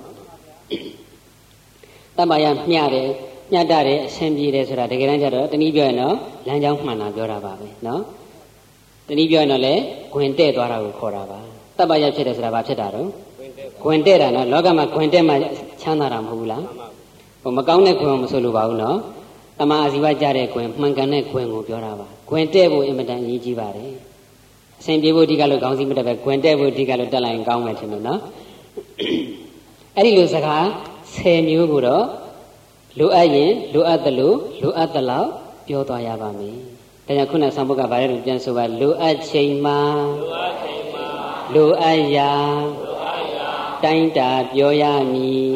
တမ္မာယမျှတယ်ညတ်တယ်အဆင်ပြေတယ်ဆိုတာတကယ်တမ်းကျတော့တနည်းပြောရင်တော့လမ်းကြောင်းမှန်တာပြောတာပါပဲနော်တနည်းပြောရင်တော့လေဂွင်တဲ့သွားတာကိုခေါ်တာပါတပ္ပယဖြစ်တယ်ဆိုတာဘာဖြစ်တာတော့ဂွင်တဲ့တာနော်လောကမှာဂွင်တဲ့မှချမ်းသာတာမဟုတ်ဘူးလားဟိုမကောင်းတဲ့ဂွင်မဆိုလိုပါဘူးနော်တမအာဇီဝကြတဲ့ဂွင်မှန်ကန်တဲ့ဂွင်ကိုပြောတာပါဂွင်တဲ့ဖို့အင်မတန်အရေးကြီးပါတယ်အစဉ်ပြေဖို့ဒီကလို့ခေါင်းစည်းမတက်ပဲဂွင်တဲ့ဖို့ဒီကလို့တက်လိုက်ရင်ကောင်းမယ်ထင်လို့နော်အဲ့ဒီလိုစကား10မျိုးကိုတော့လိုအပ်ရင်လိုအပ်သလိုလိုအပ်သလောက်ပြောသွားရပါမယ်ဒါကြောင့်ခုနဆောင်ဘုတ်ကဗါရဲလို့ပြန်ဆိုပါလိုအပ်ချိန်မှာလိုအပ်ရာတိုင်းတာပြောရမည်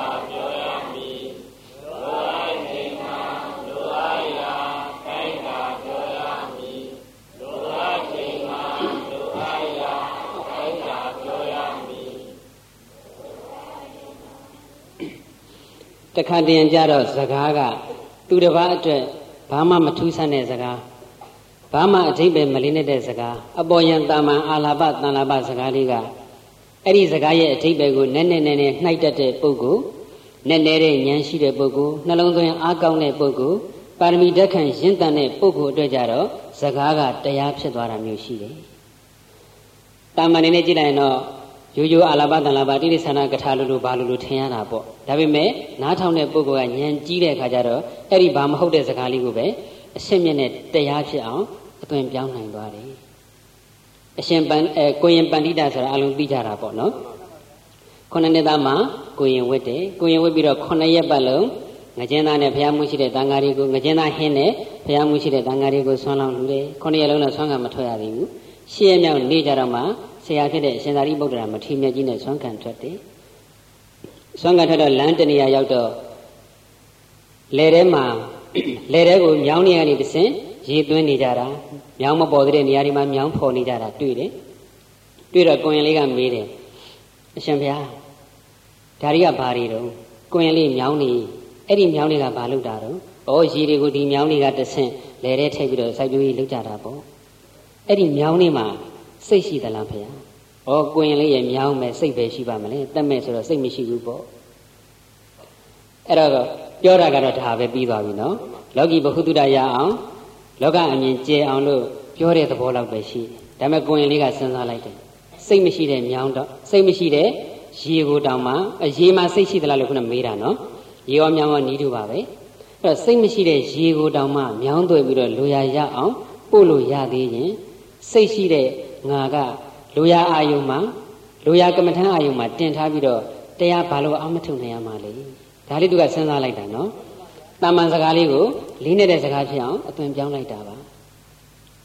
တခါတည်းကြတော့စကားကသူတစ်ပါးအတွက်ဘာမှမထူးဆန်းတဲ့စကားဘာမှအဓိပ္ပာယ်မလေးတဲ့စကားအပေါ်ယံတာမန်အာလာပတန်လာပစကားလေးကအဲ့ဒီစကားရဲ့အဓိပ္ပာယ်ကိုနည်းနည်းနှိုက်တတ်တဲ့ပုဂ္ဂိုလ်နည်းနည်းတဲ့ဉာဏ်ရှိတဲ့ပုဂ္ဂိုလ်နှလုံးသွင်းအားကောင်းတဲ့ပုဂ္ဂိုလ်ပါရမီဓာတ်ခံရင့်တန်တဲ့ပုဂ္ဂိုလ်အတွက်ကြတော့စကားကတရားဖြစ်သွားတာမျိုးရှိတယ်တာမန်နေနဲ့ကြည့်လိုက်ရင်တော့ရိုးရိုးအာလာပတန်လာပတိရိစ္ဆာနာကထာလိုဘာလိုထင်ရတာပေါ့ဒါပေမဲ့နားထောင်တဲ့ပုဂ္ဂိုလ်ကဉာဏ်ကြီးတဲ့အခါကျတော့အဲ့ဒီဘာမဟုတ်တဲ့စကားလေးကိုပဲအရှင်းမြတ်နဲ့တရားဖြစ်အောင်အသွင်ပြောင်းနိုင်သွားတယ်အရှင်ကိုရင်ပန္တိတာဆိုတာအလုံးသိကြတာပေါ့နော်ခုနှစ်သားမှာကိုရင်ဝတ်တယ်ကိုရင်ဝတ်ပြီးတော့9ရက်ပတ်လုံးငကျင်းသားနဲ့ဘုရားမှုရှိတဲ့တန်ဃာတွေကိုငကျင်းသားဟင်းနဲ့ဘုရားမှုရှိတဲ့တန်ဃာတွေကိုဆွမ်းလောင်းလူတယ်9ရက်လုံးတော့ဆွမ်းခံမထွက်ရသေးဘူး10ရက်မြောက်နေ့ကြတော့မှဆရာဖြစ်တဲ့အရှင်သာရိပုတ္တရာမထေရမြတ်ကြီးနဲ့ဆွမ်းခံထွက်တယ်ဆွမ်းခံထွက်တော့လမ်းတနေရာရောက်တော့လယ်ထဲကိုမြောင်းနေရနေတဆင့်ရေသွင်းနေကြတာမြောင်းမပေါ်တဲ့နေရာတွေမှာမြောင်းဖော်နေကြတာတွေ့တယ်တွေ့တော့ကိုရင်လေးကမေးတယ်အရှင်ဘုရားဒါတွေကဘာတွေတော့ကိုရင်လေးမြောင်းနေအဲ့ဒီမြောင်းတွေကဘာလုပ်တာတော့ရေတွေကိုဒီမြောင်းတွေကတဆင့်လယ်ထဲထည့်ပြီးတော့စိုက်ပျိုးရေးလုပ်ကြတာပေါ့အဲ့ဒီမြောင်းတွေမှာစိတ်ရှိသလားဖေ။ကိုရင်လေးရဲ့မြောင်းမဲ့စိတ်ပဲရှိပါမလဲ။တတ်မဲ့ဆိုတော့စိတ်မရှိဘူးပေါ့။အဲ့တော့ပြောတာကတော့ဒါပဲပြီးသွားပြီနော်။လောကီဘ ഹു တုဒ္ဒရအောင်လောကအမြင်ကျဲအောင်လို့ပြောတဲ့သဘောလောက်ပဲရှိတယ်။ဒါပေမဲ့ကိုရင်လေးကစဉ်းစားလိုက်တယ်။စိတ်မရှိတဲ့မြောင်းတော့စိတ်မရှိတဲ့ရေကိုတောင်မှရေမှာစိတ်ရှိသလားလို့ခုနမေးတာနော်။ရေရောမြောင်းရောနီးတူပါပဲ။အဲ့တော့စိတ်မရှိတဲ့ရေကိုတောင်မှမြောင်းသွဲပြီးတော့လိုရာရအောင်ပို့လို့ရသေးရင်စိတ်ရှိတဲ့ငါကလိုရာအာယုံမှာလိုရာကမ္မထမ်းအာယုံမှာတင်ထားပြီးတော့တရားဘာလို့အောင်မထုတ်နိုင်ရမှာလဲဒါလေးသူကစဉ်းစားလိုက်တာနော်တာမန်စကားလေးကိုလေးနေတဲ့စကားဖြစ်အောင်အသွင်ပြောင်းလိုက်တာပါ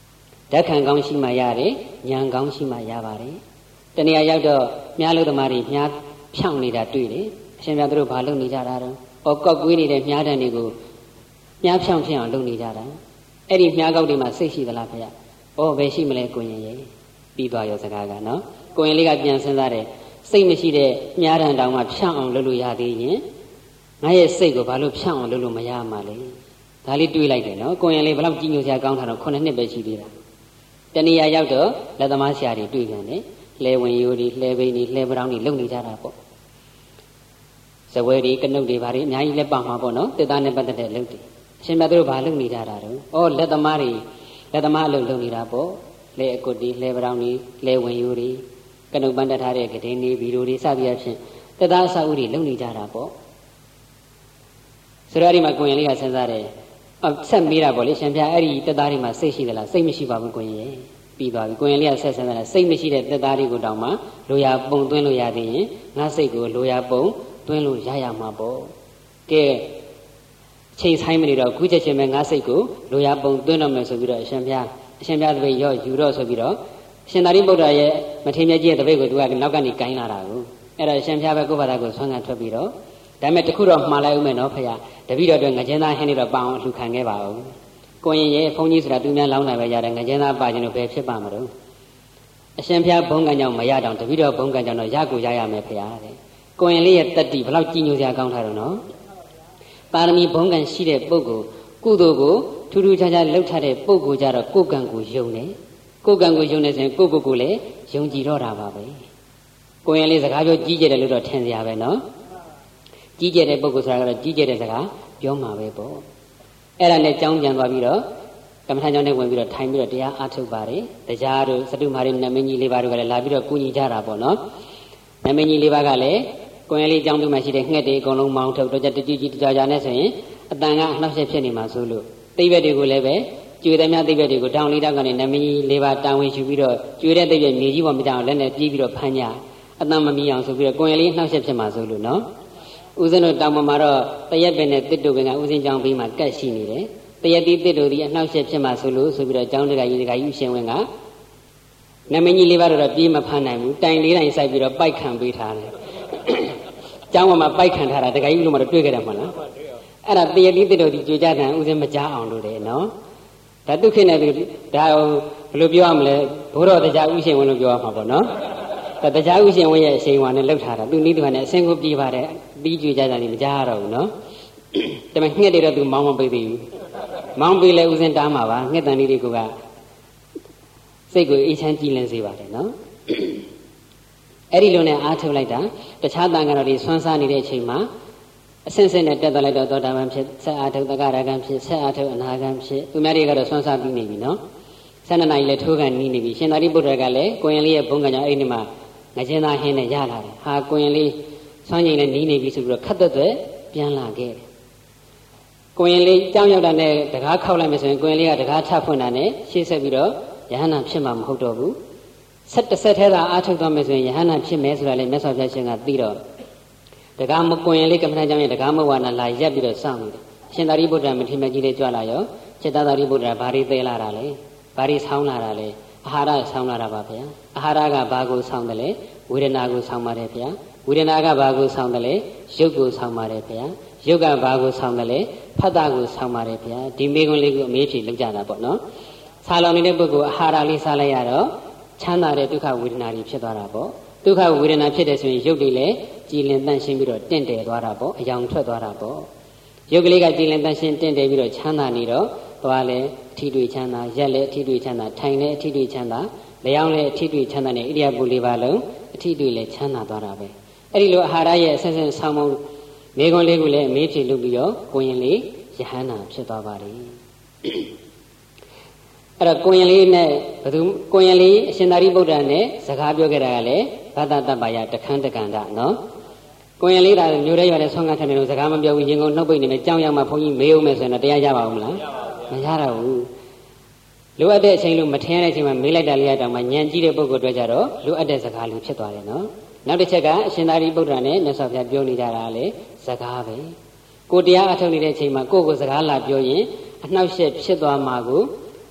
ဓာတ်ခံကောင်းရှိမှရတယ်ဉာဏ်ကောင်းရှိမှရပါတယ်တဏှာရောက်တော့မြားလို့သမားတွေမြားဖြောင်းနေတာတွေ့တယ်အရှင်ဘုရားတို့ဘာလုပ်နေကြတာတော့ကောက်ကွေးနေတဲ့မြားတန်တွေကိုမြားဖြောင်းအောင်လုပ်နေကြတာအဲ့ဒီမြားကောက်တွေမှာစိတ်ရှိသလားဖေဘယ်ရှိမလဲကိုရင်ရဲ့ပြီးသွားရောစကားကနော်ကိုရင်လေးကပြန်စဉ်းစားတယ်စိတ်မရှိတဲ့မြားတန်တောင်မှဖြောင်းအောင်လုပ်လို့ရသေးရင်ငါရဲ့စိတ်ကိုဘာလို့ဖြောင်းအောင်လုပ်လို့မရမှာလဲဒါလေးတွေးလိုက်တယ်နော်ကိုရင်လေးဘယ်လောက်ကြီးညိုစရာကောင်းတာတော့9နှစ်ပဲရှိသေးတာတဏှာရောက်တော့လက်သမားဆရာတွေတွေ့ပြန်တယ်လှဲဝင်ရိုးတွေလှဲဘိန်းတွေလှဲပတောင်းတွေလုပ်နေကြတာပေါ့ဇဝဲတွေကနုတ်တွေဘာတွေအများကြီးလက်ပမှာပေါ့နော်တစ်သားနဲ့ပတ်သက်တဲ့လုပ်တွေအရှင်မြတ်တို့ဘာလုပ်နေကြတာတော့လက်သမားအလုပ်လုပ်နေတာပေါ့လှဲအကုတ်တွေလှဲပတောင်းတွေလှဲဝင်ရိုးတွေကနုတ်ပန်းတက်ထားတဲ့ကတိန်းတွေဗီဒီယိုတွေစသည်အဖြစ်တစ်သားအစာဥတွေလုပ်နေကြတာပေါ့ဆိုတော့ဒီမှာကိုရင်လေးကစဉ်းစားတယ်ဆက်မေးတာပေါ့လေရှင်ပြအဲ့ဒီတက်သားတွေမှာစိတ်ရှိသလားစိတ်မရှိပါဘူးကိုရင်ရဲ့ပြီးသွားပြီကိုရင်လေးကဆက်ဆန်းတာစိတ်မရှိတဲ့တက်သားတွေကိုတောင်မှလိုရာပုံသွင်းလို့ရသေးရင်ငါစိတ်ကိုလိုရာပုံသွင်းလို့ရမှာပေါ့ကဲချိန်ဆိုင်မနေတော့ခုချက်ချင်းပဲငါစိတ်ကိုလိုရာပုံသွင်းတော့မယ်ဆိုပြီးတော့အရှင်ပြတပည့်ရောယူတော့ဆိုပြီးတော့ရှင်သာရိပုတ္တရာရဲ့မထေရမြတ်ကြီးရဲ့တပည့်ကိုသူကနောက်ကနေကိုင်းလာတာကိုအဲ့တော့အရှင်ပြပဲကိုယ့်ဘာသာကိုဆွမ်းခံထွက်ပြီးတော့ဒါပေမဲ့တခုတော့မှားလိုက်ဦးမယ်နော်ဖေတပည့်တော်တွေငကျင်းသားဟင်းနေတော့ပအောင်အလှခံခဲ့ပါဦးကိုရင်ရဲ့ဘုန်းကြီးဆိုတာသူများလောင်းတာပဲရတယ်ငကျင်းသားပါခြင်းလို့ပဲဖြစ်ပါမလို့အရှင်ဖျားဘုံကံကြောင့်မရတော့တပည့်တော်ဘုံကံကြောင့်တော့ရကိုရရမယ်ဖေတဲ့ကိုရင်လေးရဲ့တတ္တိဘလောက်ကြီးညိုစရာကောင်းတာတော့နော်ပါရမီဘုံကံရှိတဲ့ပုဂ္ဂိုလ်ကုသိုလ်ကိုထူးထူးခြားခြားလှုပ်ထားတဲ့ပုဂ္ဂိုလ်ကြတော့ကိုယ်ကံကိုယုံတယ်ကိုယ်ကံကိုယုံနေဆိုရင်ကိုယ်လည်းယုံကြည်တော့တာပါပဲကိုရင်လေးစကားပြောကြီးကျယ်တယ်လို့တော့ထင်စရာပဲနော်ကြီးကျယ်တဲ့ပုဂ္ဂိုလ်ဆိုတာကတော့ကြီးကျယ်တဲ့စကားပြောမှာပဲပေါ့အဲ့ဒါနဲ့ကြောင်းပြန်သွားပြီးတော့ကမ္မထာကျောင်းထဲဝင်ပြီးတော့ထိုင်ပြီးတော့တရားအားထုတ်ပါတယ်တရားတို့စတုမာရီနမင်းကြီး၄ပါးတို့ကလည်းလာပြီးတော့ကုညီကြတာပေါ့နော်နမင်းကြီး၄ပါးကလည်းကိုယ်လေးကျောင်းသူမှာရှိတဲ့ငှက်တွေအကုန်လုံးမောင်းထုတ်တော့တကြီးကြာနဲ့ဆိုရင်အတန်ကအနှောက်အယှက်ဖြစ်နေမှာဆိုလို့သိပ္ပံတွေကိုလည်းပဲကျွေတဲ့များသိပ္ပံတွေကိုတောင်းလေးတောက်ကနေနမင်းကြီး၄ပါးတာဝန်ယူပြီးတော့ကျွေတဲ့သိပ္ပံမြေကြီးပေါ်မတောင်းလက်နဲ့ပြေးပြီးတော့ဖမ်းကြအတန်မမီအောင်ဆိုပြီးတော့ကိုယ်လေးနှောက်အယှက်ဖြစ်မှာဆိုလို့နော်ဦးဇင်းတို့တောင်ပေါ်မှာတော့တရက်ပင်နဲ့တစ်တူပင်ကဦးဇင်းကျောင်းပြီးမှကတ်ရှိနေတယ်တရက်တိတစ်တူဒီအနှောက်အယှက်ဖြစ်မှာဆိုလို့ဆိုပြီးတော့ကျောင်းတကာကြီးရှင်ဝင်ကနမင်းကြီး၄ပါးတော့ပြေးမဖမ်းနိုင်ဘူးတိုင်၄တိုင်စိုက်ပြီးတော့ပိုက်ခံပေးထားတယ်ကျောင်းပေါ်မှာပိုက်ခံထားတာတကာကြီးလို့မှတော့တွေ့ကြတယ်မဟုတ်လားအဲ့ဒါတရက်တိတစ်တူဒီကြွေကြတယ်ဦးဇင်းမကြားအောင်လို့တယ်နော်ဒါဒုက္ခနဲ့ဒါဘယ်လိုပြောရမလဲဘိုးတော်တရားဥရှင်ဝင်လို့ပြောရမှာပေါ့နော်တရားဥရှင်ဝင်ရဲ့အချိန်ဝါနဲ့လှုပ်ထားတာသူနည်းသူကနဲ့အစင်ကိုပြေးပါတယ်ပြီးကြွေကြတယ်မကြားရတော့ဘူးနော်ဒါပေမဲ့ငှက်တွေတော့သူမောင်းမပေးသေးဘူးမောင်းပေးလဲဥစဉ်တားမှာပါငှက်တန်လေးတွေကစိတ်ကိုအေးချမ်းကြည်လင်စေပါတယ်နော်အဲ့ဒီလိုနဲ့အားထုတ်လိုက်တာတခြားတန်ဃာတော်တွေဆွမ်းစားနေတဲ့အချိန်မှာအစင်စင်နဲ့တက်သွားလိုက်တော့သောတာပန်ဖြစ်ဆက်အားထုတ်သက္ကရာဂံဖြစ်ဆက်အားထုတ်အနာဂံဖြစ်သူများတွေကတော့ဆွမ်းစားပြီးနေပြီနော်12နာရီလဲထိုးကန်နီးနေပြီရှင်သာရိပုတ္တရာကလည်းကိုရင်လေးရဲ့ဘုံကံကြောင့်အဲ့ဒီမှာငကျင်းသားဟင်းနဲ့ရလာတယ်ဟာကိုရင်လေးဆွမ်းကျင်နဲ့နီးနေပြီဆိုပြီးတော့ခတ်သက်ပြန်လာခဲ့တယ်ကိုရင်လေးကြောင်းရောက်တာနဲ့တကားခောက်လိုက်မယ်ဆိုရင်ကိုရင်လေးကတကားထဖွင့်တာနဲ့ရှေ့ဆက်ပြီးတော့ယဟန္တာဖြစ်မှာမဟုတ်တော့ဘူးဆက်ထဲသာအားထုတ်သွားမယ်ဆိုရင်ယဟန္တာဖြစ်မယ်ဆိုတာလည်းမြတ်စွာဘုရားရှင်ကသိတော့တကားမကိုရင်လေးကမ္မထာကျောင်းရဲ့တကားမဝါနာလာရက်ပြီးတော့စောင့်နေတယ်ရှင်သာရိပုတ္တရာမထေရကြီးလေးကြွလာရောစေတသာရိပုတ္တရာဘာတွေသေးလာတာလဲဘာတွေဆောင်းလာတာလဲအာဟာရဆောင်းလာတာပါဗျာအာဟာရကဘာကိုဆောင်းတယ်လဲဝေဒနာကိုဆောင်းပါတယ်ဗျာဝေဒနာကဘာကိုဆောင်းတယ်လဲရုပ်ကိုဆောင်းပါတယ်ဗျာရုပ်ကဘာကိုဆောင်းတယ်လဲဖတ်တာကိုဆောင်းပါတယ်ဗျာဒီမေခွန်းလေးကိုအမေးဖြေလုပ်ကြတာပေါ့နော်ဆာလောင်နေတဲ့ပုဂ္ဂိုလ်အာဟာရလေးစားလိုက်ရတော့ချမ်းသာတဲ့ဒုက္ခဝေဒနာတွေဖြစ်သွားတာပေါ့ဒုက္ခဝေဒနာဖြစ်တဲ့ဆိုရင်ရုပ်တွေလည်းကြည်လင်တန့်ရှင်းပြီးတော့တင့်တယ်သွားတာပေါ့အယောင်ထွက်သွားတာပေါ့ရုပ်ကလေးကကြည်လင်တန့်ရှင်းတင့်တယ်ပြီးတော့ချမ်းသာနေတော့သွားလဲအထီးတွေချမ်းသာရက်လဲအထီးတွေချမ်းသာထိုင်လဲအထီးတွေချမ်းသာလျှောင်းလဲအထီးတွေချမ်းသာနေဣရိယာပု၄ပါးလုံးအထီးတွေလည်းချမ်းသာသွားတာပဲအဲ့ဒီလိုအာဟာရရဲ့အဆက်ဆက်ဆောင်းမမေခွန်းလေးကိုလည်းအမေးဖြေလုပ်ပြီးတော့ကိုရင်လေးယဟန္တာဖြစ်သွားပါလေအဲ့တော့ကိုရင်လေးနဲ့ဘယ်သူကိုရင်လေးအရှင်သာရိပုတ္တရာနဲ့စကားပြောခဲ့တာကလည်းဘဒ္ဒတပ္ပါယတခန်းတကန္တနော်ကိုရင်လေးကမျိုးရဲရွာတဲ့ဆောင်းကားထနေလို့စကားမပြောဘူးရင်ကုန်နှုတ်ပိတ်နေမယ်ကြောင်းရောက်မှဘုန်းကြီးမေးဦးမယ်ဆိုရင်တော့တရားရပါဦးမလားမရတော့ဘူးလိုအပ်တဲ့အချိန်လို့မထင်တဲ့အချိန်မှာမေးလိုက်တာလေးတောင်မှညံကြီးတဲ့ပုဂ္ဂိုလ်တွေကြတော့လိုအပ်တဲ့စကားလေးဖြစ်သွားတယ်နော်နောက်တစ်ချက်ကအရှင်သာရိပုတ္တရာနဲ့မြတ်စွာဘုရားပြောနေကြတာလေစကားပဲကိုတရားအထုတ်နေတဲ့အချိန်မှာကိုယ့်ကိုစကားလာပြောရင်အနှောက်အယှက်ဖြစ်သွားမှာကို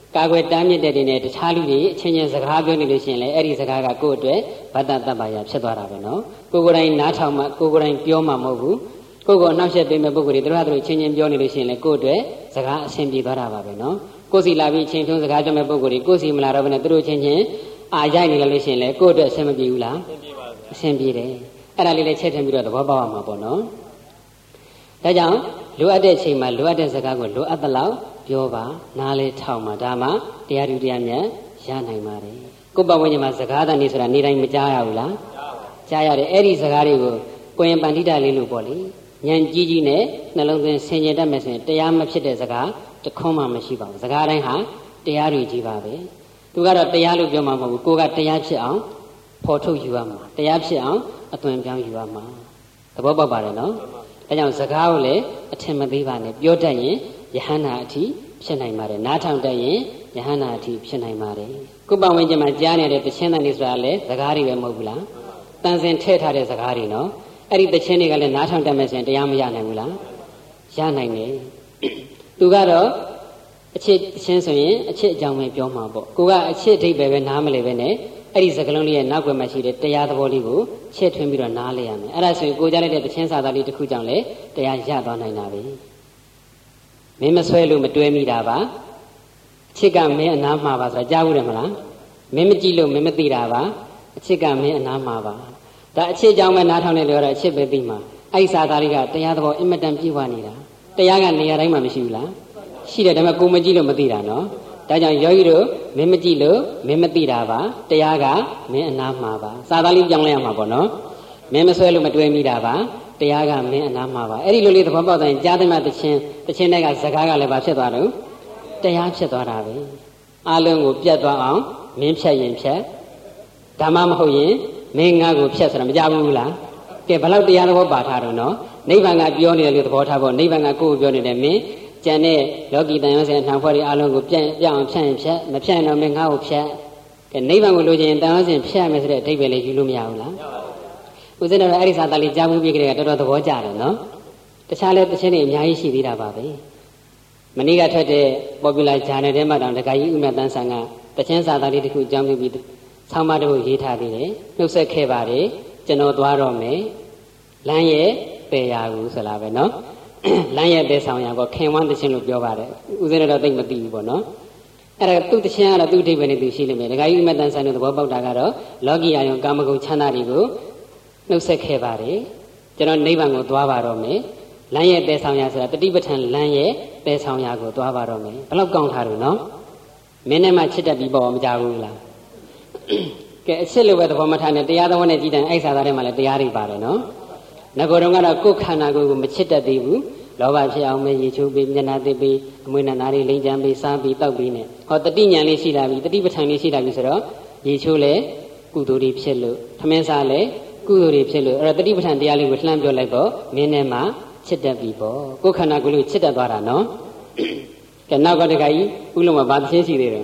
ကာကွယ်တားမြစ်တဲ့တဲ့တခြားလူတွေအချင်းချင်းစကားပြောနေလို့ရှိရင်လည်းအဲ့ဒီစကားကကိုယ့်အတွက်ဗတ္တတပ္ပါယဖြစ်သွားတာပဲနော်ကိုယ်တိုင်နားထောင်မှကိုယ်တိုင်ပြောမှမဟုတ်ဘူးကိုယ့်ကိုနှောက်ယှက်ပေးမဲ့ပုဂ္ဂိုလ်တွေတို့ချင်းချင်းပြောနေလို့ရှိရင်လည်းကိုယ့်အတွက်စကားအဆင်ပြေသွားတာပါပဲနော်ကိုယ်စီလာပြီးအချင်းထုံးစကားပြောမဲ့ပုဂ္ဂိုလ်တွေကိုယ်စီမလာတော့ဘဲနဲ့တို့ချင်းချင်းအာရိုက်နေလို့ရှိရင်လည်းကိုယ့်အတွက်အဆင်မပြေဘူးလားအဆင်ပြေတယ်အဲ့ဒါလေးလည်းချက်ထင်ပြီးတော့သဘောပေါက်အောင်မှာပေါ့နော်ဒါကြောင့်လိုအပ်တဲ့အချိန်မှာလိုအပ်တဲ့စကားကိုလိုအပ်သလောက်ပြောပါနားလေထောက်မှာဒါမှတရားဓုတရားမြတ်ရနိုင်ပါတယ်ကိုယ့်ဘဝဝင်မှာစကားတန်နေဆိုတာနေတိုင်းမကြားရဘူးလားကြားရတယ်အဲ့ဒီစကားတွေကိုကိုယ်ရင်ပန္တိတလေးလို့ပေါ့လေဉာဏ်ကြီးကြီးနဲ့နှလုံးသွင်းဆင်ခြင်တတ်မယ်ဆိုရင်တရားမဖြစ်တဲ့စကားတခွန်းမှမရှိပါဘူးစကားတိုင်းဟာတရားတွေကြီးပါပဲသူကတော့တရားလို့ပြောမှာမဟုတ်ဘူးကိုယ်ကတရားဖြစ်အောင်ဖော်ထုတ်ယူရမှာတရားဖြစ်အောင်အသွင်ပြောင်းယူရမှာသဘောပေါက်ပါတယ်နော်ဒါကြောင့်စကားကိုလည်းအထင်မသေးပါနဲ့ပြောတတ်ရင်ယဟန္တာအထိဖြစ်နိုင်ပါတယ်နားထောင်တတ်ရင်ယဟန္တာအထိဖြစ်နိုင်ပါတယ်ကိုယ်ပတ်ဝန်းကျင်မှာကြားနေတဲ့တခြင်းတန်တွေဆိုတာလည်းစကားတွေပဲမဟုတ်ဘူးလားတန်စင်ထည့်ထားတဲ့စကားတွေနော်အဲ့ဒီတခြင်းတွေကလည်းနားထောင်တတ်မယ်ဆိုရင်တရားမရနိုင်ဘူးလားရနိုင်တယ်သူကတော့အချစ်ချင်းဆိုရင်အချစ်အကြောင်းပဲပြောမှာပေါ့ကိုကအချစ်အဓိပ္ပာယ်ပဲနားမလဲပဲနဲ့အဲ့ဒီစကားလုံးလေးရဲ့နောက်ွယ်မှာရှိတဲ့တရားသဘောလေးကိုချဲ့ထွင်းပြီးတော့နားလဲရမယ်အဲ့ဒါဆိုရင်ကိုကြားလိုက်တဲ့တခြင်းစာသားလေးတစ်ခုကြောင့်လည်းတရားရသွားနိုင်တာပဲမင်းမဆွဲလို့မတွဲမိတာပါအချစ်ကမင်းအနားမှာပါဆိုတာကြားဘူးတယ်မလားမင်းမကြည့်လို့မင်းမသိတာပါအချစ်ကမင်းအနားမှာပါဒါအချစ်ကြောင့်ပဲနားထောင်နေလို့ရတော့အချစ်ပဲသိမှာအဲ့ဒီစာသားလေးကတရားသဘောအင်မတန်ပြည့်ဝနေတာတရားကနေရာတိုင်းမှာမရှိဘူးလားရှိတယ်ဒါပေမဲ့ကိုမကြည့်လို့မသိတာနော်ဒါကြောင့်ယောဂီတို့မင်းမကြည့်လို့မင်းမသိတာပါတရားကမင်းအနားမှာပါစာသားလေးကြောင်းလိုက်ရမှာပေါ့နော်မင်းမဆွဲလို့မတွဲမိတာပါတရားကမင်းအနားမှာပါအဲ့ဒီလိုလေးသဘောပေါက်တိုင်းကြားသိမှတခြင်းတွေကစကားကလည်းဘာဖြစ်သွားတော့တရားဖြစ်သွားတာပဲအလုံးကိုပြတ်သွားအောင်မင်းဖြတ်ရင်ဖြတ်ဓမ္မမဟုတ်ရင်မင်းငါ့ကိုဖြတ်ဆိုတာမကြဘူးလားကဲဘယ်လောက်တရားသဘောပါထားတော့နော်နိဗ္ဗာန်ကပြောနေတယ်လို့သဘောထားဖို့နိဗ္ဗာန်ကကိုယ်ကိုပြောနေတယ်မင်းကျန်တဲ့လောကီတန်ရုံးစင်အထံဖွဲ့တွေအလုံးကိုပြအောင်ဖြတ်ရင်ဖြတ်မဖြတ်ရင်တော့မင်းငါ့ကိုဖြတ်ကဲနိဗ္ဗာန်ကိုလိုချင်ရင်တန်ရုံးစင်ဖြတ်ရမယ်ဆိုတဲ့အဓိပ္ပာယ်လေးယူလို့မရဘူးလားဦးဇင်းတော်အဲ့ဒီစာသားလေးကြားမှုပြကြတဲ့ကတော်တော်သဘောကျတယ်နော်တခြားလဲတစ်ချက်နေအများကြီးရှိသေးတာပါပဲမနေ့ကထွက်တဲ့ popular journal ထဲမှာတောင်ဒကာကြီးဦးမြတ်တန်းဆန်ကတခြင်းစာသားလေးတစ်ခုအကြောင်းပြုပြီးဆောင်းပါးတစ်ခုရေးထားသေးတယ်နှုတ်ဆက်ခဲ့ပါတယ်ကျွန်တော်သွားတော့မယ်လမ်းရဲ့ပယ်ရာကူဆိုလားပဲနော်လမ်းရဲ့ပယ်ဆောင်ရာပေါ့ခင်ဝမ်းတခြင်းလို့ပြောပါတယ်ဦးဇင်းတော်သိမသိဘူးပေါ့နော်အဲ့ဒါသူ့တခြင်းကတော့သူ့အဓိပ္ပာယ်နဲ့သူရှိလိမ့်မယ်ဒကာကြီးဦးမြတ်တန်းဆန်တို့သဘောပေါက်တာကတော့လောကီအာယုံကာမဂုဏ်ချမ်းသာတွေကိုနှုတ်ဆက်ခဲ့ပါတယ်ကျွန်တော်နိဗ္ဗာန်ကိုသွားပါတော့မယ်လမ်းရဲ့ပယ်ဆောင်ရာဆိုတာတတိပဋ္ဌာန်လမ်းရဲ့ပယ်ဆောင်ရာကိုသွားပါတော့မယ်ဘယ်လောက်ကောင်းထားလို့နော်မင်းနဲ့မှချစ်တတ်ပြီးပေါ့မကြဘူးလားကဲအချစ်လိုပဲသဘောမထားနဲ့တရားသဘောနဲ့ကြည်တန်အဲ့စာသားထဲမှာလည်းတရားတွေပါတယ်နော်ငကိုယ်တော့ကတော့ကိုယ်ခန္ဓာကိုယ်ကိုမချစ်တတ်သေးဘူးလောဘဖြစ်အောင်ပဲရေချိုးပြီးမျက်နှာသစ်ပြီးအမွေးနာတွေလိမ့်ချမ်းပြီးစားပြီးတောက်ပြီးနဲ့ဟောတတိညာလေးရှိလာပြီတတိပဋ္ဌာန်လေးရှိလာပြီဆိုတော့ရေချိုးလဲကုသိုလ်တွေဖြစ်လို့ထမင်းစားလဲကုသိုလ်တွေဖြစ်လို့အဲ့တော့တတိပဋ္ဌာန်တရားလေးကိုလှမ်းပြောလိုက်ပေါ့မင်းနဲ့မှချစ်တတ်ပြီပေါ့ကိုယ်ခန္ဓာကိုယ်လေးချစ်တတ်သွားတာနော်ကဲနောက်ကတခါကြီးဥလုံးမှာဘာသခြင်းရှိသေးတယ်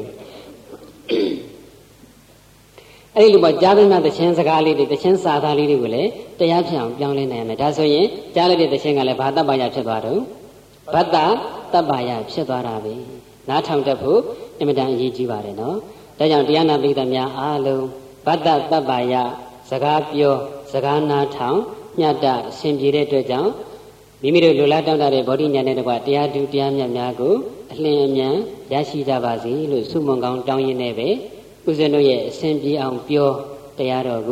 အဲ့ဒီလိုပေါ့ကြားသိမှသခြင်းစကားလေးတွေသခြင်းစာသားလေးတွေကိုလည်းတရားဖြစ်အောင်ပြောင်းလဲနိုင်ရမယ်ဒါဆိုရင်ကြားလိုက်တဲ့သခြင်းကလည်းဘာတပ္ပါယဖြစ်သွားတော့ဘတ္တတပ္ပါယဖြစ်သွားတာပဲနားထောင်တတ်ဖို့အင်မတန်အရေးကြီးပါတယ်နော်ဒါကြောင့်တရားနာပိဋကများအားလုံးဘတ္တတပ္ပါယစကားပြောစကားနားထောင်ညတ်တအရှင်ပြေတဲ့အတွက်ကြောင့်မိမိတို့လူလားတောင်းတတဲ့ဗောဓိဉာဏ်နဲ့တကွတရားဓုတရားမြတ်များကိုအလင်းအမြန်ရရှိကြပါစေလို့ဆုမွန်ကောင်းတောင်းရင်းနဲ့ပဲဦးဇင်းတို့ရဲ့အစဉ်ပြေအောင်ပြောတရားတော်